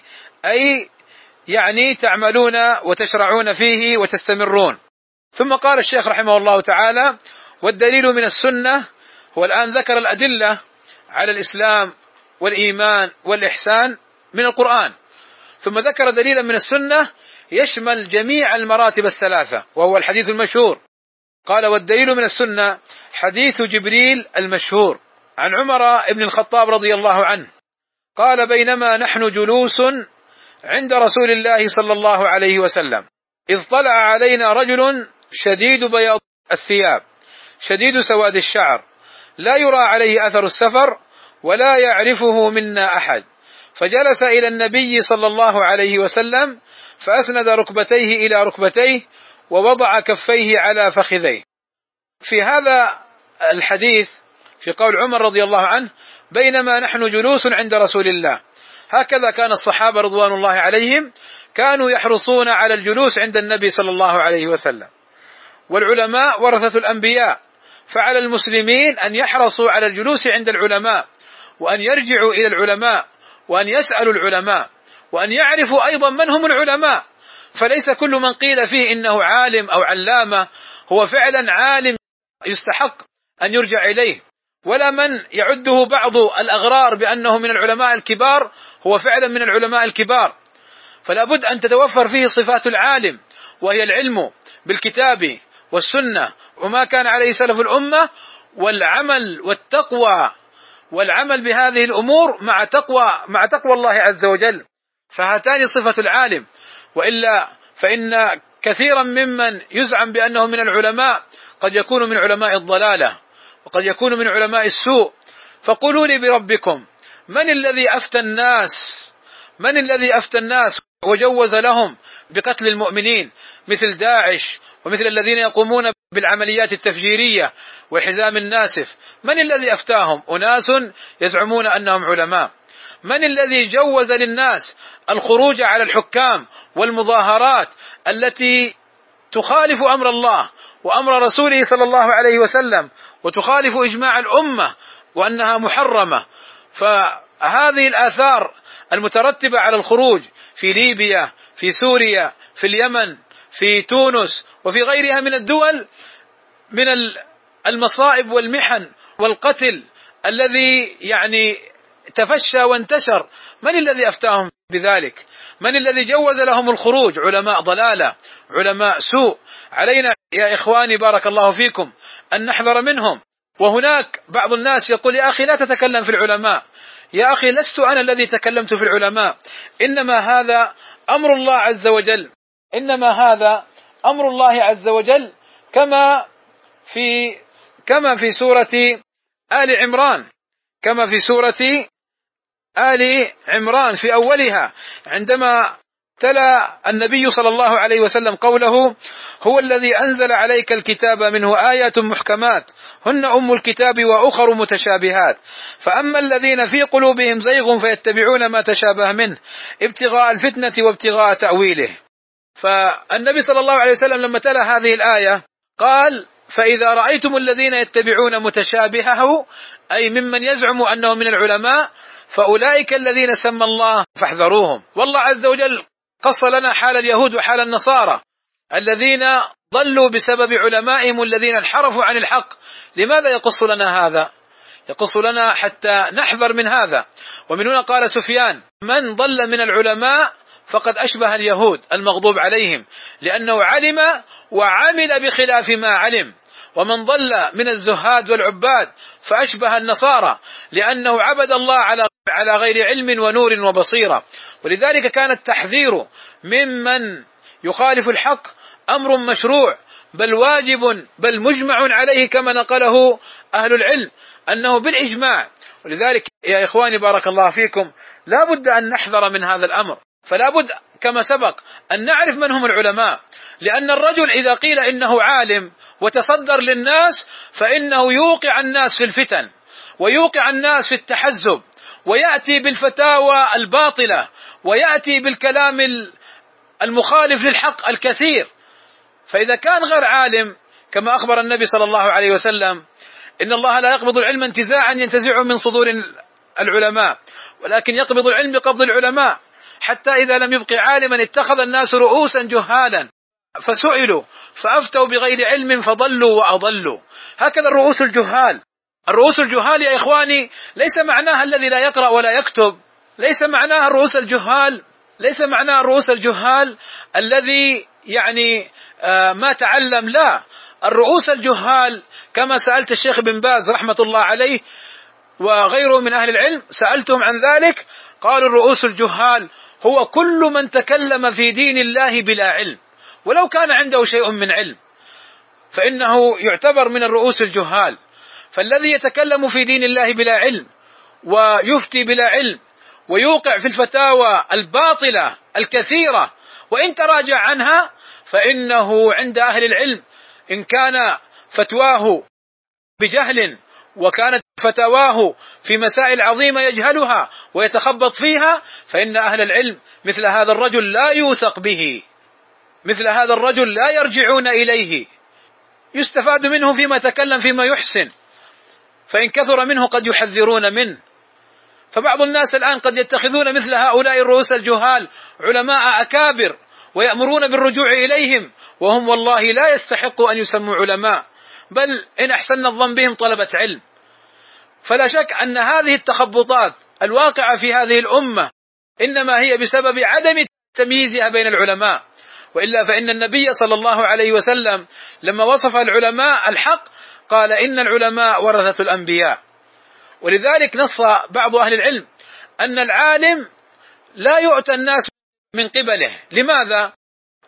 أي يعني تعملون وتشرعون فيه وتستمرون. ثم قال الشيخ رحمه الله تعالى: والدليل من السنة. هو الآن ذكر الأدلة على الإسلام والإيمان والإحسان من القرآن، ثم ذكر دليلا من السنة يشمل جميع المراتب الثلاثة، وهو الحديث المشهور. قال: والدليل من السنة حديث جبريل المشهور عن عمر بن الخطاب رضي الله عنه قال: بينما نحن جلوس عند رسول الله صلى الله عليه وسلم إذ طلع علينا رجل شديد بياض الثياب شديد سواد الشعر لا يرى عليه أثر السفر ولا يعرفه منا أحد، فجلس إلى النبي صلى الله عليه وسلم فأسند ركبتيه إلى ركبتيه ووضع كفيه على فخذيه. في هذا الحديث في قول عمر رضي الله عنه: بينما نحن جلوس عند رسول الله. هكذا كان الصحابة رضوان الله عليهم كانوا يحرصون على الجلوس عند النبي صلى الله عليه وسلم. والعلماء ورثة الأنبياء، فعلى المسلمين أن يحرصوا على الجلوس عند العلماء، وأن يرجعوا إلى العلماء، وأن يسألوا العلماء، وأن يعرفوا أيضا من هم العلماء. فليس كل من قيل فيه إنه عالم أو علامة هو فعلا عالم يستحق أن يرجع إليه، ولا من يعده بعض الأغرار بأنه من العلماء الكبار هو فعلا من العلماء الكبار. فلا بد أن تتوفر فيه صفات العالم، وهي العلم بالكتاب والسنة وما كان عليه سلف الأمة، والعمل والتقوى، والعمل بهذه الأمور مع تقوى الله عز وجل. فهاتان صفة العالم، وإلا فإن كثيرا ممن يزعم بأنه من العلماء قد يكون من علماء الضلالة وقد يكون من علماء السوء. فقولوا لي بربكم، من الذي أفتى الناس وجوز لهم بقتل المؤمنين مثل داعش ومثل الذين يقومون بالعمليات التفجيرية والحزام الناسف؟ من الذي أفتاهم؟ أناس يزعمون أنهم علماء. من الذي جوز للناس الخروج على الحكام والمظاهرات التي تخالف أمر الله وأمر رسوله صلى الله عليه وسلم وتخالف إجماع الأمة وأنها محرمة؟ فهذه الآثار المترتبة على الخروج في ليبيا، في سوريا، في اليمن، في تونس، وفي غيرها من الدول من المصائب والمحن والقتل الذي تفشى وانتشر، من الذي أفتاهم بذلك؟ من الذي جوز لهم الخروج؟ علماء ضلالة، علماء سوء. علينا يا إخواني بارك الله فيكم أن نحذر منهم. وهناك بعض الناس يقول: يا أخي لا تتكلم في العلماء. يا أخي لست أنا الذي تكلمت في العلماء، إنما هذا أمر الله عز وجل، إنما هذا أمر الله عز وجل، كما في سورة آل عمران، كما في سورة آل عمران في أولها عندما تلا النبي صلى الله عليه وسلم قوله: هو الذي أنزل عليك الكتاب منه آيات محكمات هن أم الكتاب وأخر متشابهات فأما الذين في قلوبهم زيغ فيتبعون ما تشابه منه ابتغاء الفتنة وابتغاء تأويله. فالنبي صلى الله عليه وسلم لما تلا هذه الآية قال: فإذا رأيتم الذين يتبعون متشابهه، أي ممن يزعم أنه من العلماء، فأولئك الذين سمى الله فاحذروهم. والله عز وجل قص لنا حال اليهود وحال النصارى الذين ضلوا بسبب علمائهم الذين انحرفوا عن الحق. لماذا يقص لنا هذا؟ يقص لنا حتى نحذر من هذا. ومن هنا قال سفيان: من ضل من العلماء فقد أشبه اليهود المغضوب عليهم، لأنه علم وعمل بخلاف ما علم. ومن ضل من الزهاد والعباد فأشبه النصارى، لأنه عبد الله على غير علم ونور وبصيرة. ولذلك كان التحذير ممن يخالف الحق أمر مشروع، بل واجب، بل مجمع عليه، كما نقله أهل العلم أنه بالإجماع. ولذلك يا إخواني بارك الله فيكم لا بد أن نحذر من هذا الأمر. فلا بد كما سبق أن نعرف من هم العلماء، لأن الرجل إذا قيل إنه عالم وتصدر للناس فإنه يوقع الناس في الفتن ويوقع الناس في التحزب ويأتي بالفتاوى الباطلة ويأتي بالكلام المخالف للحق الكثير. فإذا كان غير عالم كما أخبر النبي صلى الله عليه وسلم: إن الله لا يقبض العلم انتزاعا ينتزعه من صدور العلماء، ولكن يقبض العلم بقبض العلماء، حتى إذا لم يبق عالما اتخذ الناس رؤوسا جهالا فسئلوا فأفتوا بغير علم فضلوا وأضلوا. هكذا الرؤوس الجهال يا إخواني ليس معناها الذي لا يقرأ ولا يكتب، ليس معناها الرؤوس الجهال الذي ما تعلم. لا، الرؤوس الجهال كما سألت الشيخ بن باز رحمة الله عليه وغيره من أهل العلم، سألتهم عن ذلك، قالوا: الرؤوس الجهال هو كل من تكلم في دين الله بلا علم، ولو كان عنده شيء من علم فإنه يعتبر من الرؤوس الجهال. فالذي يتكلم في دين الله بلا علم ويفتي بلا علم ويوقع في الفتاوى الباطلة الكثيرة وإن تراجع عنها، فإنه عند أهل العلم إن كان فتواه بجهل وكانت فتواه في مسائل عظيمة يجهلها ويتخبط فيها، فإن أهل العلم مثل هذا الرجل لا يوثق به، مثل هذا الرجل لا يرجعون إليه، يستفاد منه فيما تكلم فيما يحسن، فإن كثر منه قد يحذرون منه. فبعض الناس الآن قد يتخذون مثل هؤلاء الرؤوس الجهال علماء أكابر ويأمرون بالرجوع إليهم، وهم والله لا يستحقوا أن يسموا علماء، بل إن أحسن الظن بهم طلبة علم. فلا شك أن هذه التخبطات الواقعة في هذه الأمة إنما هي بسبب عدم تمييزها بين العلماء، وإلا فإن النبي صلى الله عليه وسلم لما وصف العلماء الحق قال: إن العلماء ورثة الأنبياء. ولذلك نص بعض أهل العلم أن العالم لا يؤتى الناس من قبله. لماذا؟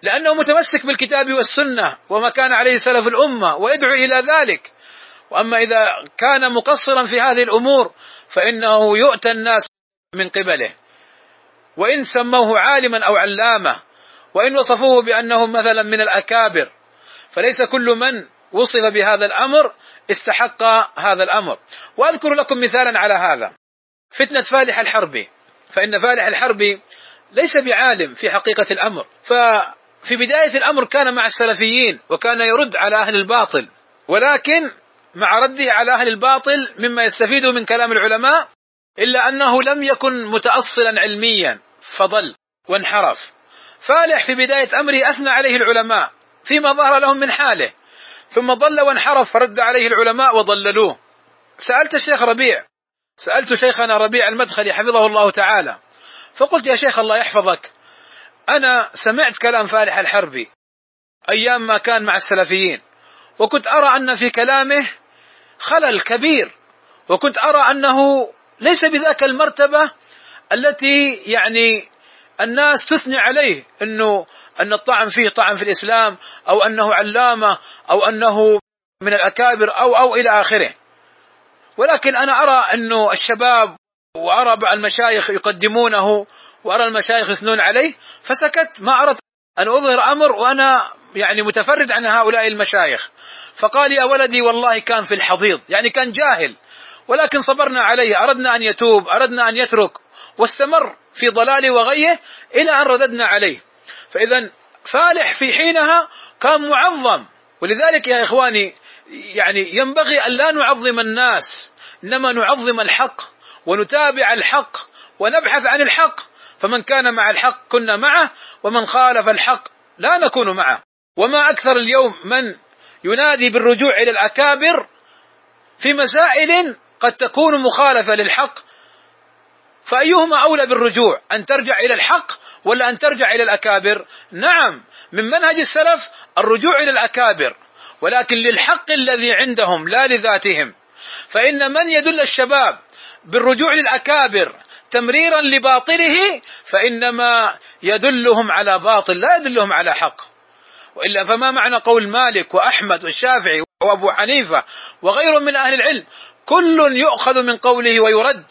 لأنه متمسك بالكتاب والسنة وما كان عليه سلف الأمة ويدعو إلى ذلك. وأما إذا كان مقصرا في هذه الأمور فإنه يؤتى الناس من قبله، وإن سموه عالما أو علامة، وإن وصفوه بأنه مثلا من الأكابر، فليس كل من وصف بهذا الأمر استحق هذا الأمر. وأذكر لكم مثالا على هذا، فتنة فالح الحربي. فإن فالح الحربي ليس بعالم في حقيقة الأمر، ففي بداية الأمر كان مع السلفيين وكان يرد على أهل الباطل، ولكن مع رده على أهل الباطل مما يستفيد من كلام العلماء، إلا أنه لم يكن متأصلا علميا فضل وانحرف. فالح في بداية أمره أثنى عليه العلماء فيما ظهر لهم من حاله، ثم ضل وانحرف فرد عليه العلماء وضللوه. سألت شيخنا ربيع المدخلي حفظه الله تعالى، فقلت يا شيخ الله يحفظك، أنا سمعت كلام فالح الحربي أيام ما كان مع السلفيين، وكنت أرى أن في كلامه خلل كبير، وكنت أرى أنه ليس بذاك المرتبة التي يعني الناس تثني عليه، أن الطعن فيه طعن في الإسلام، أو أنه علامة، أو أنه من الأكابر أو إلى آخره. ولكن أنا أرى أنه الشباب وأرى المشايخ يقدمونه وأرى المشايخ يثنون عليه، فسكت، ما أردت أن أظهر أمر وأنا يعني متفرد عن هؤلاء المشايخ. فقال يا ولدي والله كان في الحضيض، يعني كان جاهل، ولكن صبرنا عليه، أردنا أن يتوب، أردنا أن يترك، واستمر في ضلاله وغيه إلى أن رددنا عليه. فإذا فالح في حينها كان معظم. ولذلك يا إخواني يعني ينبغي أن لا نعظم الناس، إنما نعظم الحق ونتابع الحق ونبحث عن الحق. فمن كان مع الحق كنا معه، ومن خالف الحق لا نكون معه. وما أكثر اليوم من ينادي بالرجوع إلى الأكابر في مسائل قد تكون مخالفة للحق، فأيهما أولى بالرجوع، أن ترجع إلى الحق ولا أن ترجع إلى الأكابر؟ نعم، من منهج السلف الرجوع إلى الأكابر، ولكن للحق الذي عندهم لا لذاتهم. فإن من يدل الشباب بالرجوع للأكابر تمريرا لباطله فإنما يدلهم على باطل لا يدلهم على حق. وإلا فما معنى قول مالك وأحمد والشافعي وأبو حنيفة وغيرهم من أهل العلم كل يؤخذ من قوله ويرد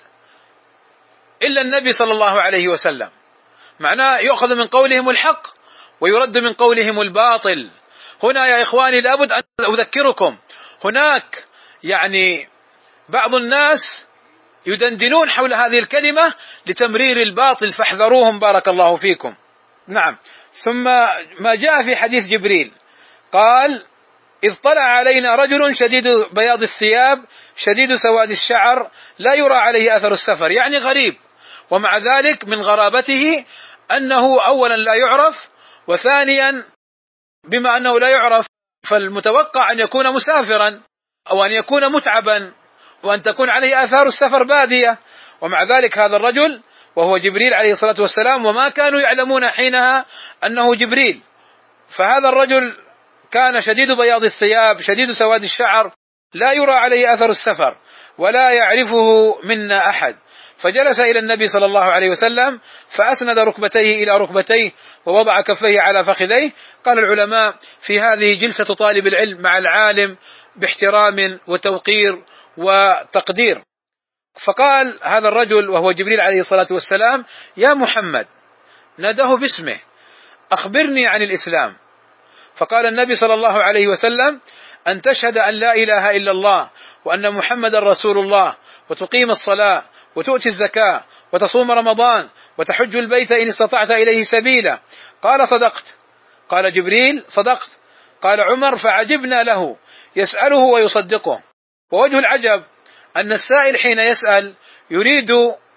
إلا النبي صلى الله عليه وسلم؟ معناه يؤخذ من قولهم الحق ويرد من قولهم الباطل. هنا يا إخواني لابد أن أذكركم، هناك يعني بعض الناس يدندنون حول هذه الكلمة لتمرير الباطل، فاحذروهم بارك الله فيكم. نعم. ثم ما جاء في حديث جبريل قال إذ طلع علينا رجل شديد بياض الثياب شديد سواد الشعر لا يرى عليه أثر السفر، يعني غريب. ومع ذلك من غرابته أنه أولا لا يعرف، وثانيا بما أنه لا يعرف فالمتوقع أن يكون مسافرا أو أن يكون متعبا وأن تكون عليه آثار السفر بادية. ومع ذلك هذا الرجل وهو جبريل عليه الصلاة والسلام، وما كانوا يعلمون حينها أنه جبريل. فهذا الرجل كان شديد بياض الثياب شديد سواد الشعر لا يرى عليه أثر السفر ولا يعرفه منا أحد، فجلس إلى النبي صلى الله عليه وسلم فأسند ركبتيه إلى ركبتيه ووضع كفيه على فخذيه. قال العلماء في هذه جلسة طالب العلم مع العالم باحترام وتوقير وتقدير. فقال هذا الرجل وهو جبريل عليه الصلاة والسلام يا محمد، ناداه باسمه، أخبرني عن الإسلام. فقال النبي صلى الله عليه وسلم أن تشهد أن لا إله إلا الله وأن محمد رسول الله، وتقيم الصلاة وتؤتي الزكاة وتصوم رمضان وتحج البيت إن استطعت إليه سبيلا. قال صدقت. قال جبريل صدقت. قال عمر فعجبنا له يسأله ويصدقه. ووجه العجب أن السائل حين يسأل يريد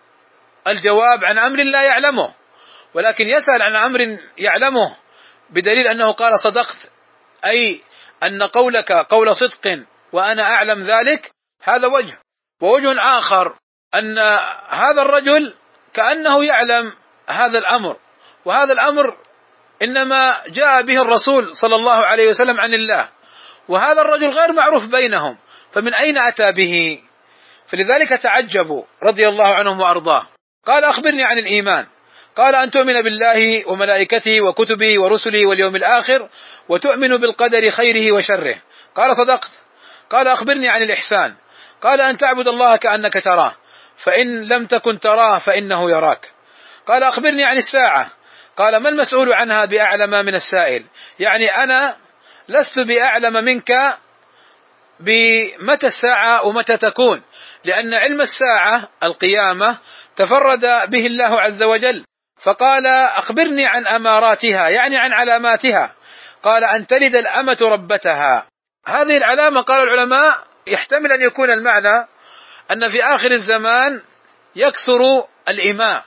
الجواب عن أمر لا يعلمه، ولكن يسأل عن أمر يعلمه بدليل أنه قال صدقت، أي أن قولك قول صدق وأنا أعلم ذلك. هذا وجه. ووجه آخر أن هذا الرجل كأنه يعلم هذا الأمر، وهذا الأمر إنما جاء به الرسول صلى الله عليه وسلم عن الله، وهذا الرجل غير معروف بينهم، فمن أين أتى به؟ فلذلك تعجبوا رضي الله عنهم وأرضاه. قال أخبرني عن الإيمان. قال أن تؤمن بالله وملائكته وكتبه ورسله واليوم الآخر وتؤمن بالقدر خيره وشره. قال صدقت. قال أخبرني عن الإحسان. قال أن تعبد الله كأنك تراه فإن لم تكن تراه فإنه يراك. قال أخبرني عن الساعة. قال ما المسؤول عنها بأعلم من السائل، يعني أنا لست بأعلم منك بمتى الساعة ومتى تكون، لأن علم الساعة القيامة تفرد به الله عز وجل. فقال أخبرني عن أماراتها، يعني عن علاماتها. قال أن تلد الأمة ربتها. هذه العلامة قال العلماء يحتمل أن يكون المعنى أن في آخر الزمان يكثر الإماء،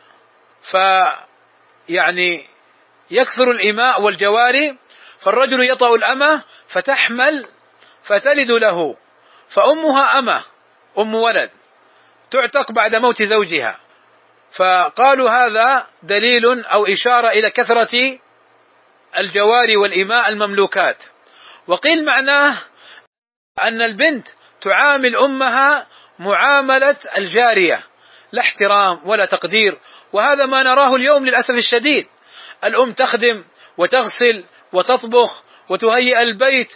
فيعني يكثر الإماء والجواري، فالرجل يطأ الأمة فتحمل فتلد له، فأمها أمة أم ولد تعتق بعد موت زوجها. فقالوا هذا دليل أو إشارة إلى كثرة الجواري والإماء المملوكات. وقيل معناه أن البنت تعامل أمها معاملة الجارية، لا احترام ولا تقدير، وهذا ما نراه اليوم للأسف الشديد. الأم تخدم وتغسل وتطبخ وتهيئ البيت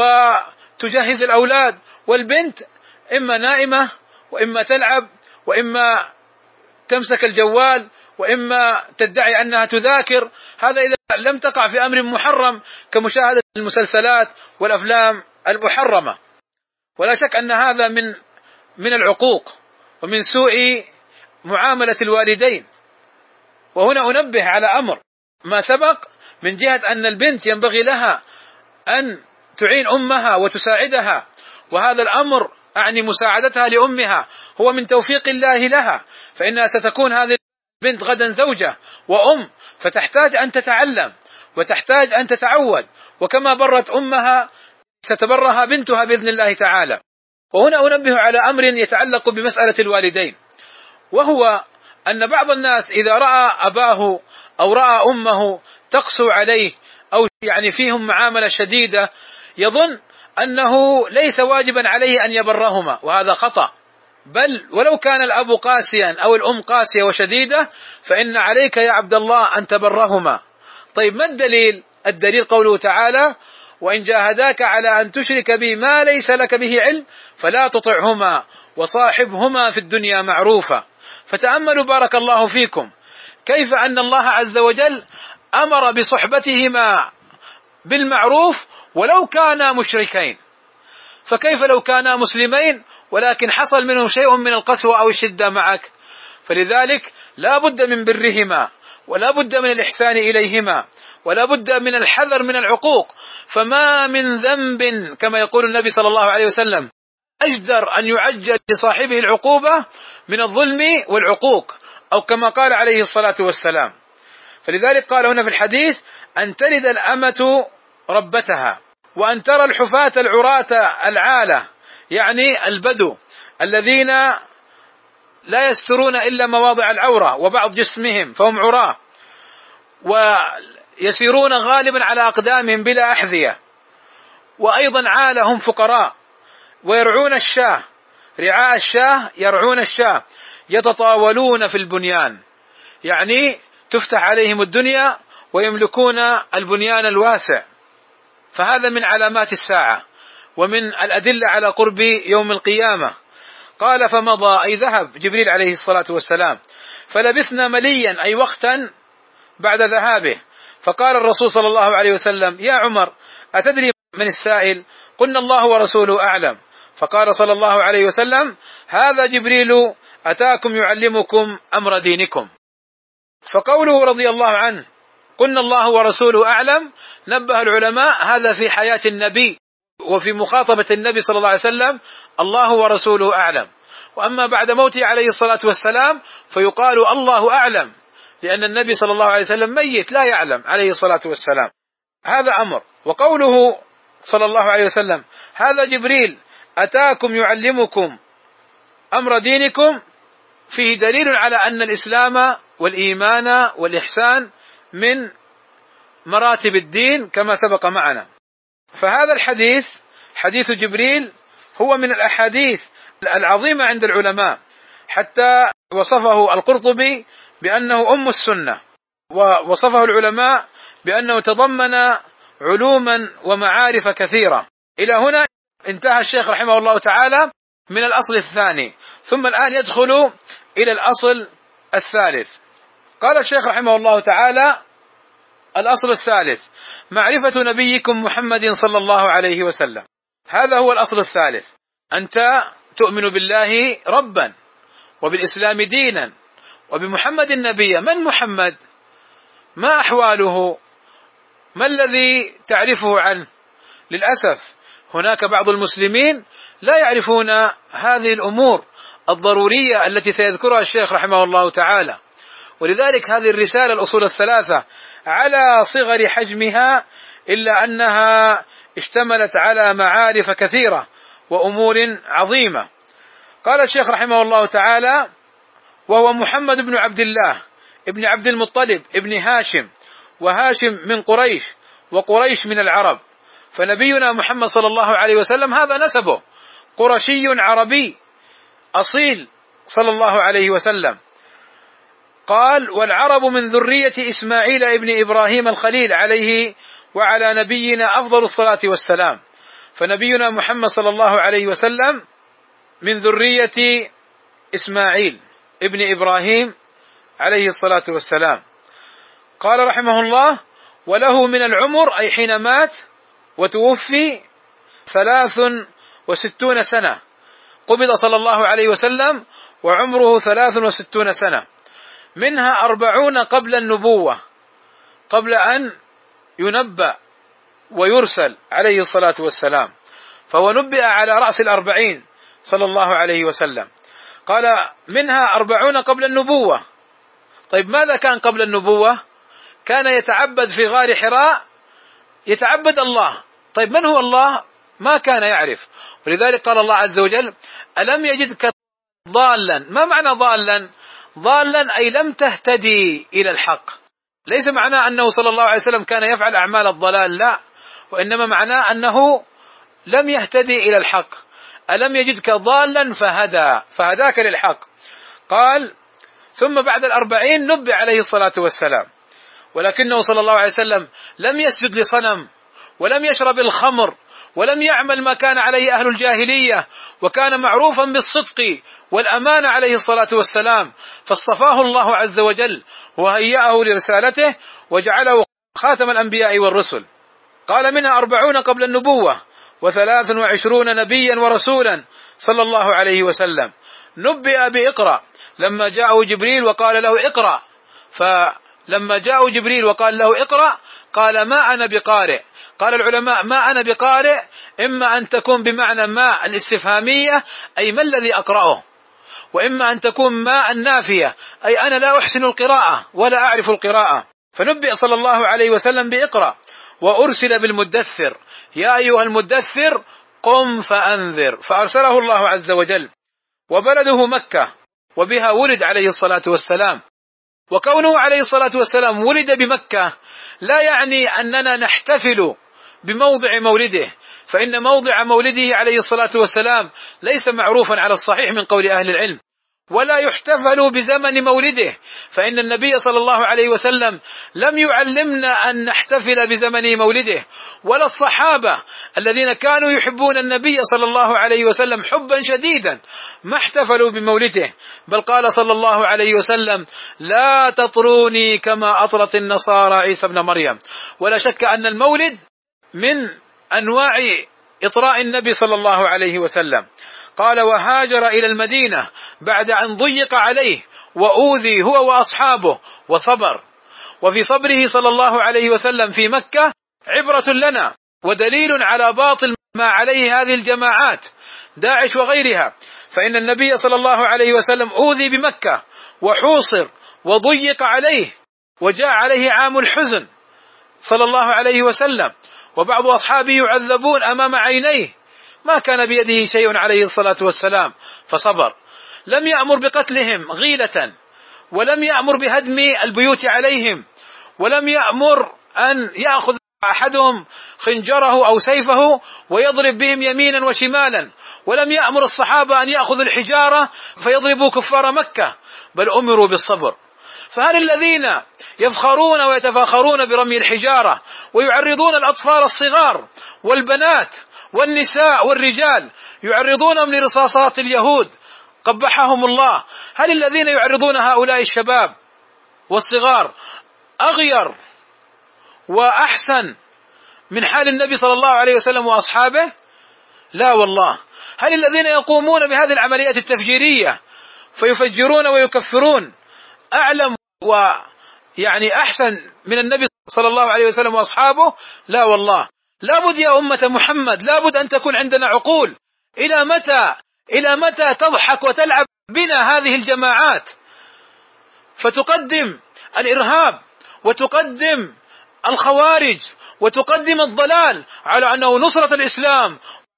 وتجهز الأولاد، والبنت إما نائمة وإما تلعب وإما تمسك الجوال وإما تدعي أنها تذاكر، هذا إذا لم تقع في أمر محرم كمشاهدة المسلسلات والأفلام المحرمة. ولا شك أن هذا من العقوق ومن سوء معاملة الوالدين. وهنا أنبه على أمر ما سبق من جهة أن البنت ينبغي لها أن تعين أمها وتساعدها، وهذا الأمر أعني مساعدتها لأمها هو من توفيق الله لها، فإنها ستكون هذه البنت غدا زوجة وأم، فتحتاج أن تتعلم وتحتاج أن تتعود، وكما برت أمها ستبرها بنتها بإذن الله تعالى. وهنا أنبه على أمر يتعلق بمسألة الوالدين، وهو أن بعض الناس إذا رأى أباه أو رأى أمه تقسو عليه أو يعني فيهم معاملة شديدة يظن أنه ليس واجبا عليه أن يبرهما، وهذا خطأ. بل ولو كان الأب قاسيا أو الأم قاسية وشديدة فإن عليك يا عبد الله أن تبرهما. طيب ما الدليل؟ الدليل قوله تعالى وإن جاهداك على أن تشرك بي ما ليس لك به علم فلا تطعهما وصاحبهما في الدنيا معروفا. فتأملوا بارك الله فيكم كيف أن الله عز وجل أمر بصحبتهما بالمعروف ولو كانا مشركين، فكيف لو كانا مسلمين ولكن حصل منهم شيء من القسوة أو الشدة معك؟ فلذلك لا بد من برهما ولا بد من الإحسان إليهما ولا بد من الحذر من العقوق. فما من ذنب كما يقول النبي صلى الله عليه وسلم أجدر أن يعجل لصاحبه العقوبة من الظلم والعقوق، أو كما قال عليه الصلاة والسلام. فلذلك قال هنا في الحديث أن تلد الأمة ربتها، وأن ترى الحفاة العراة العالة، يعني البدو الذين لا يسترون إلا مواضع العورة وبعض جسمهم فهم عراة، ويسيرون غالبا على أقدامهم بلا أحذية، وأيضا عالة هم فقراء، ويرعون الشاة، رعاء الشاة يرعون الشاة، يتطاولون في البنيان، يعني تفتح عليهم الدنيا ويملكون البنيان الواسع. فهذا من علامات الساعة ومن الأدلة على قرب يوم القيامة. قال فمضى أي ذهب جبريل عليه الصلاة والسلام، فلبثنا مليا أي وقتا بعد ذهابه، فقال الرسول صلى الله عليه وسلم يا عمر أتدري من السائل؟ قلنا الله ورسوله أعلم. فقال صلى الله عليه وسلم هذا جبريل أتاكم يعلمكم أمر دينكم. فقوله رضي الله عنه قلنا الله ورسوله أعلم نبه العلماء هذا في حياة النبي وفي مخاطبة النبي صلى الله عليه وسلم الله ورسوله أعلم. وأما بعد موته عليه الصلاة والسلام فيقال الله أعلم، لأن النبي صلى الله عليه وسلم ميت لا يعلم عليه الصلاة والسلام. هذا أمر. وقوله صلى الله عليه وسلم هذا جبريل أتاكم يعلمكم أمر دينكم فيه دليل على أن الإسلام والإيمان والإحسان من مراتب الدين كما سبق معنا. فهذا الحديث حديث جبريل هو من الأحاديث العظيمة عند العلماء، حتى وصفه القرطبي بأنه أم السنة. ووصفه العلماء بأنه تضمن علوما ومعارف كثيرة. إلى هنا انتهى الشيخ رحمه الله تعالى من الأصل الثاني، ثم الآن يدخل إلى الأصل الثالث. قال الشيخ رحمه الله تعالى: الأصل الثالث معرفة نبيكم محمد صلى الله عليه وسلم. هذا هو الأصل الثالث. أنت تؤمن بالله ربا، وبالإسلام دينا، وبمحمد نبيا. من محمد؟ ما أحواله؟ ما الذي تعرفه عنه؟ للأسف هناك بعض المسلمين لا يعرفون هذه الأمور الضرورية التي سيذكرها الشيخ رحمه الله تعالى. ولذلك هذه الرسالة الأصول الثلاثة على صغر حجمها إلا أنها اشتملت على معارف كثيرة وأمور عظيمة. قال الشيخ رحمه الله تعالى: وهو محمد بن عبد الله ابن عبد المطلب ابن هاشم، وهاشم من قريش، وقريش من العرب. فنبينا محمد صلى الله عليه وسلم هذا نسبه، قرشي عربي أصيل صلى الله عليه وسلم. قال: والعرب من ذرية إسماعيل ابن إبراهيم الخليل عليه وعلى نبينا أفضل الصلاة والسلام. فنبينا محمد صلى الله عليه وسلم من ذرية إسماعيل ابن إبراهيم عليه الصلاة والسلام. قال رحمه الله: وله من العمر، أي حين مات وتوفي، 63 سنة. قبض صلى الله عليه وسلم وعمره 63 سنة، منها 40 قبل النبوة، قبل أن ينبأ ويرسل عليه الصلاة والسلام، فهو نبئ على رأس 40 صلى الله عليه وسلم. قال: منها 40 قبل النبوة. طيب ماذا كان قبل النبوة؟ كان يتعبد في غار حراء، يتعبد الله. طيب من هو الله؟ ما كان يعرف. ولذلك قال الله عز وجل: ألم يجدك ضالا. ما معنى ضالا؟ ضالا أي لم تهتدي إلى الحق. ليس معناه أنه صلى الله عليه وسلم كان يفعل أعمال الضلال، لا، وإنما معناه أنه لم يهتدي إلى الحق. ألم يجدك ضالا فهداك للحق. قال: ثم بعد 40 نبئ عليه الصلاة والسلام. ولكنه صلى الله عليه وسلم لم يسجد لصنم، ولم يشرب الخمر، ولم يعمل ما كان عليه أهل الجاهلية، وكان معروفا بالصدق والأمانة عليه الصلاة والسلام، فاصطفاه الله عز وجل وهيأه لرسالته وجعله خاتم الأنبياء والرسل. قال: منها 40 قبل النبوة، 23 نبيا ورسولا صلى الله عليه وسلم. نبئ بإقرأ لما جاءه جبريل وقال له اقرأ، فلما جاءه جبريل وقال له اقرأ قال: ما أنا بقارئ. قال العلماء: ما أنا بقارئ إما أن تكون بمعنى ما الاستفهامية، أي ما الذي أقرأه، وإما أن تكون ما النافية، أي أنا لا أحسن القراءة ولا أعرف القراءة. فنبئ صلى الله عليه وسلم بإقرأ. وأرسل بالمدثر، يا أيها المدثر قم فأنذر، فأرسله الله عز وجل. وبلده مكة، وبها ولد عليه الصلاة والسلام. وكونه عليه الصلاة والسلام ولد بمكة لا يعني أننا نحتفل بموضع مولده، فإن موضع مولده عليه الصلاة والسلام ليس معروفا على الصحيح من قول أهل العلم، ولا يحتفل بزمن مولده، فإن النبي صلى الله عليه وسلم لم يعلمنا أن نحتفل بزمن مولده، ولا الصحابة الذين كانوا يحبون النبي صلى الله عليه وسلم حبا شديدا ما احتفلوا بمولده، بل قال صلى الله عليه وسلم: لا تطروني كما أطرت النصارى عيسى ابن مريم. ولا شك أن المولد من أنواع إطراء النبي صلى الله عليه وسلم. قال: وهاجر إلى المدينة بعد أن ضيق عليه وأوذي هو وأصحابه وصبر. وفي صبره صلى الله عليه وسلم في مكة عبرة لنا ودليل على باطل ما عليه هذه الجماعات داعش وغيرها، فإن النبي صلى الله عليه وسلم أوذي بمكة وحوصر وضيق عليه، وجاء عليه عام الحزن صلى الله عليه وسلم، وبعض أصحابه يعذبون أمام عينيه، ما كان بيده شيء عليه الصلاة والسلام فصبر. لم يأمر بقتلهم غيلة، ولم يأمر بهدم البيوت عليهم، ولم يأمر أن يأخذ أحدهم خنجره أو سيفه ويضرب بهم يمينا وشمالا، ولم يأمر الصحابة أن يأخذوا الحجارة فيضربوا كفار مكة، بل أمروا بالصبر. فهل الذين يفخرون ويتفاخرون برمي الحجارة، ويعرضون الأطفال الصغار والبنات والنساء والرجال، يعرضونهم لرصاصات اليهود قبحهم الله. هل الذين يعرضون هؤلاء الشباب والصغار أغير وأحسن من حال النبي صلى الله عليه وسلم وأصحابه؟ لا والله. هل الذين يقومون بهذه العمليات التفجيرية فيفجرون ويكفرون أعلم ويعني أحسن من النبي صلى الله عليه وسلم وأصحابه؟ لا والله. لابد يا أمة محمد، لابد أن تكون عندنا عقول. إلى متى تضحك وتلعب بنا هذه الجماعات، فتقدم الإرهاب وتقدم الخوارج وتقدم الضلال على أنه نصرة الإسلام،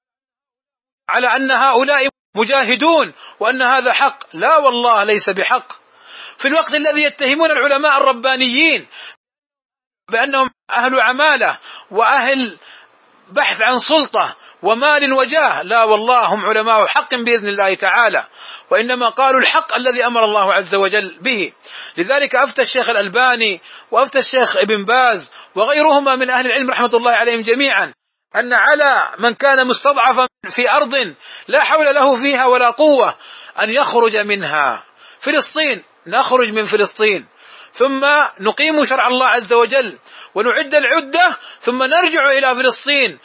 على أن هؤلاء مجاهدون وأن هذا حق؟ لا والله ليس بحق. في الوقت الذي يتهمون العلماء الربانيين بأنهم أهل عمالة وأهل بحث عن سلطة ومال وجاه، لا والله هم علماء حق بإذن الله تعالى، وإنما قالوا الحق الذي أمر الله عز وجل به. لذلك أفتى الشيخ الألباني وأفتى الشيخ ابن باز وغيرهما من أهل العلم رحمة الله عليهم جميعا أن على من كان مستضعفا في أرض لا حول له فيها ولا قوة أن يخرج منها. فلسطين، نخرج من فلسطين ثم نقيم شرع الله عز وجل ونعد العدة، ثم نرجع إلى فلسطين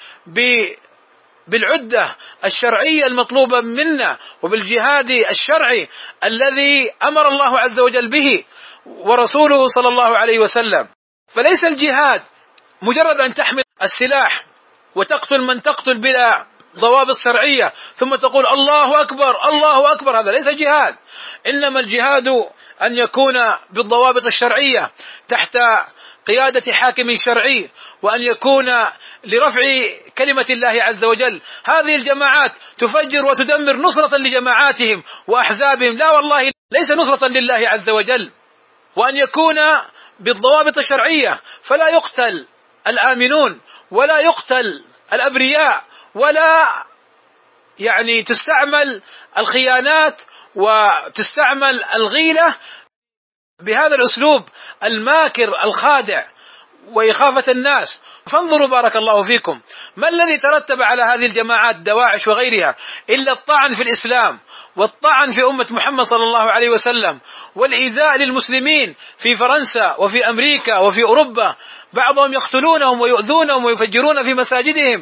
بالعدة الشرعية المطلوبة منا وبالجهاد الشرعي الذي أمر الله عز وجل به ورسوله صلى الله عليه وسلم. فليس الجهاد مجرد أن تحمل السلاح وتقتل من تقتل بلا ضوابط شرعية ثم تقول الله أكبر الله أكبر، هذا ليس جهاد. إنما الجهاد أن يكون بالضوابط الشرعية تحت قيادة حاكم شرعي، وأن يكون لرفع كلمة الله عز وجل. هذه الجماعات تفجر وتدمر نصرة لجماعاتهم وأحزابهم، لا والله ليس نصرة لله عز وجل. وأن يكون بالضوابط الشرعية، فلا يقتل الآمنون ولا يقتل الأبرياء، ولا يعني تستعمل الخيانات وتستعمل الغيلة بهذا الأسلوب الماكر الخادع وإخافة الناس. فانظروا بارك الله فيكم ما الذي ترتب على هذه الجماعات دواعش وغيرها إلا الطعن في الإسلام والطعن في أمة محمد صلى الله عليه وسلم والإيذاء للمسلمين في فرنسا وفي أمريكا وفي أوروبا، بعضهم يقتلونهم ويؤذونهم ويفجرون في مساجدهم.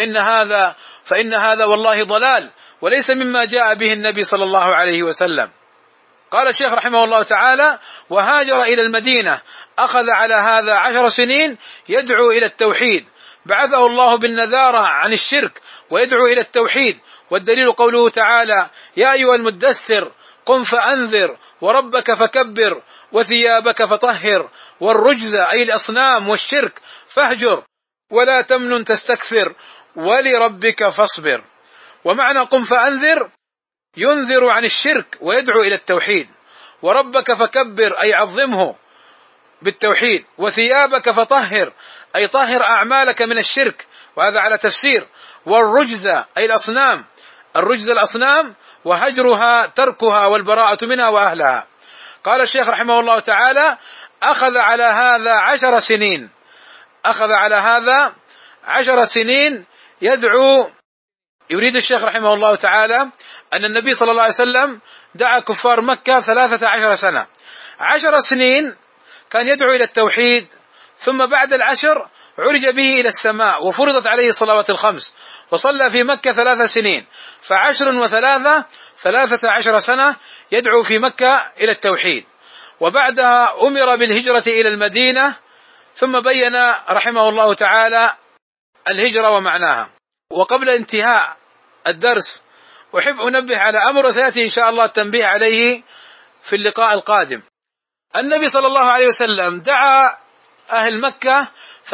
فإن هذا والله ضلال وليس مما جاء به النبي صلى الله عليه وسلم. قال الشيخ رحمه الله تعالى: وهاجر إلى المدينة، أخذ على هذا 10 سنين يدعو إلى التوحيد، بعثه الله بالنذارة عن الشرك ويدعو إلى التوحيد. والدليل قوله تعالى: يا أيها المدثر قم فأنذر وربك فكبر وثيابك فطهر والرجز أي الأصنام والشرك فاهجر ولا تمنن تستكثر ولربك فاصبر. ومعنى قم فأنذر ينذر عن الشرك ويدعو إلى التوحيد، وربك فكبر أي عظمه بالتوحيد، وثيابك فطهر أي طهر أعمالك من الشرك، وهذا على تفسير. والرجز أي الأصنام، الرجز الأصنام وهجرها تركها والبراءة منها وأهلها. قال الشيخ رحمه الله تعالى: أخذ على هذا 10 سنين، أخذ على هذا 10 سنين يدعو. يريد الشيخ رحمه الله تعالى أن النبي صلى الله عليه وسلم دعا كفار مكة 13 سنة، 10 سنين كان يدعو إلى التوحيد، ثم بعد 10 عرج به إلى السماء وفرضت عليه الصلوات ال5، وصلى في مكة 3 سنين، ف10 و3 13 سنة يدعو في مكة إلى التوحيد. وبعدها أمر بالهجرة إلى المدينة، ثم بين رحمه الله تعالى الهجرة ومعناها. وقبل انتهاء الدرس أحب أنبه على أمر سيأتي إن شاء الله التنبيه عليه في اللقاء القادم. النبي صلى الله عليه وسلم دعا أهل مكة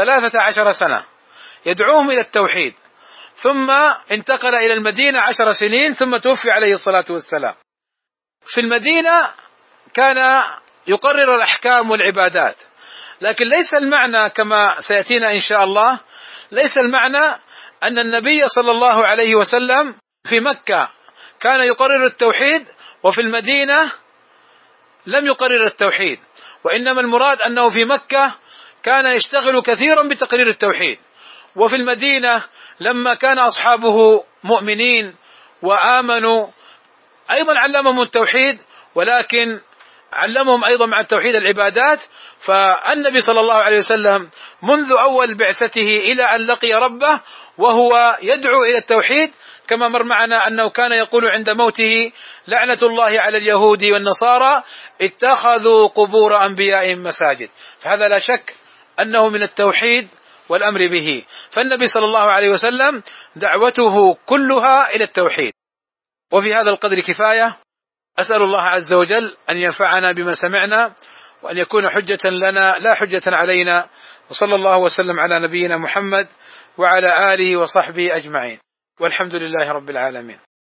13 سنة يدعوهم إلى التوحيد، ثم انتقل إلى المدينة 10 سنين، ثم توفي عليه الصلاة والسلام. في المدينة كان يقرر الأحكام والعبادات، لكن ليس المعنى كما سيأتينا إن شاء الله، ليس المعنى أن النبي صلى الله عليه وسلم في مكة كان يقرر التوحيد وفي المدينة لم يقرر التوحيد. وإنما المراد أنه في مكة كان يشتغل كثيرا بتقرير التوحيد، وفي المدينة لما كان أصحابه مؤمنين وآمنوا أيضا علمهم التوحيد، ولكن علمهم أيضا مع التوحيد العبادات. فالنبي صلى الله عليه وسلم منذ أول بعثته إلى أن لقي ربه وهو يدعو إلى التوحيد، كما مر معنا أنه كان يقول عند موته: لعنة الله على اليهود والنصارى اتخذوا قبور أنبيائهم مساجد. فهذا لا شك أنه من التوحيد والأمر به. فالنبي صلى الله عليه وسلم دعوته كلها إلى التوحيد. وفي هذا القدر كفاية. أسأل الله عز وجل أن ينفعنا بما سمعنا، وأن يكون حجة لنا لا حجة علينا. وصلى الله وسلم على نبينا محمد وعلى آله وصحبه أجمعين، والحمد لله رب العالمين.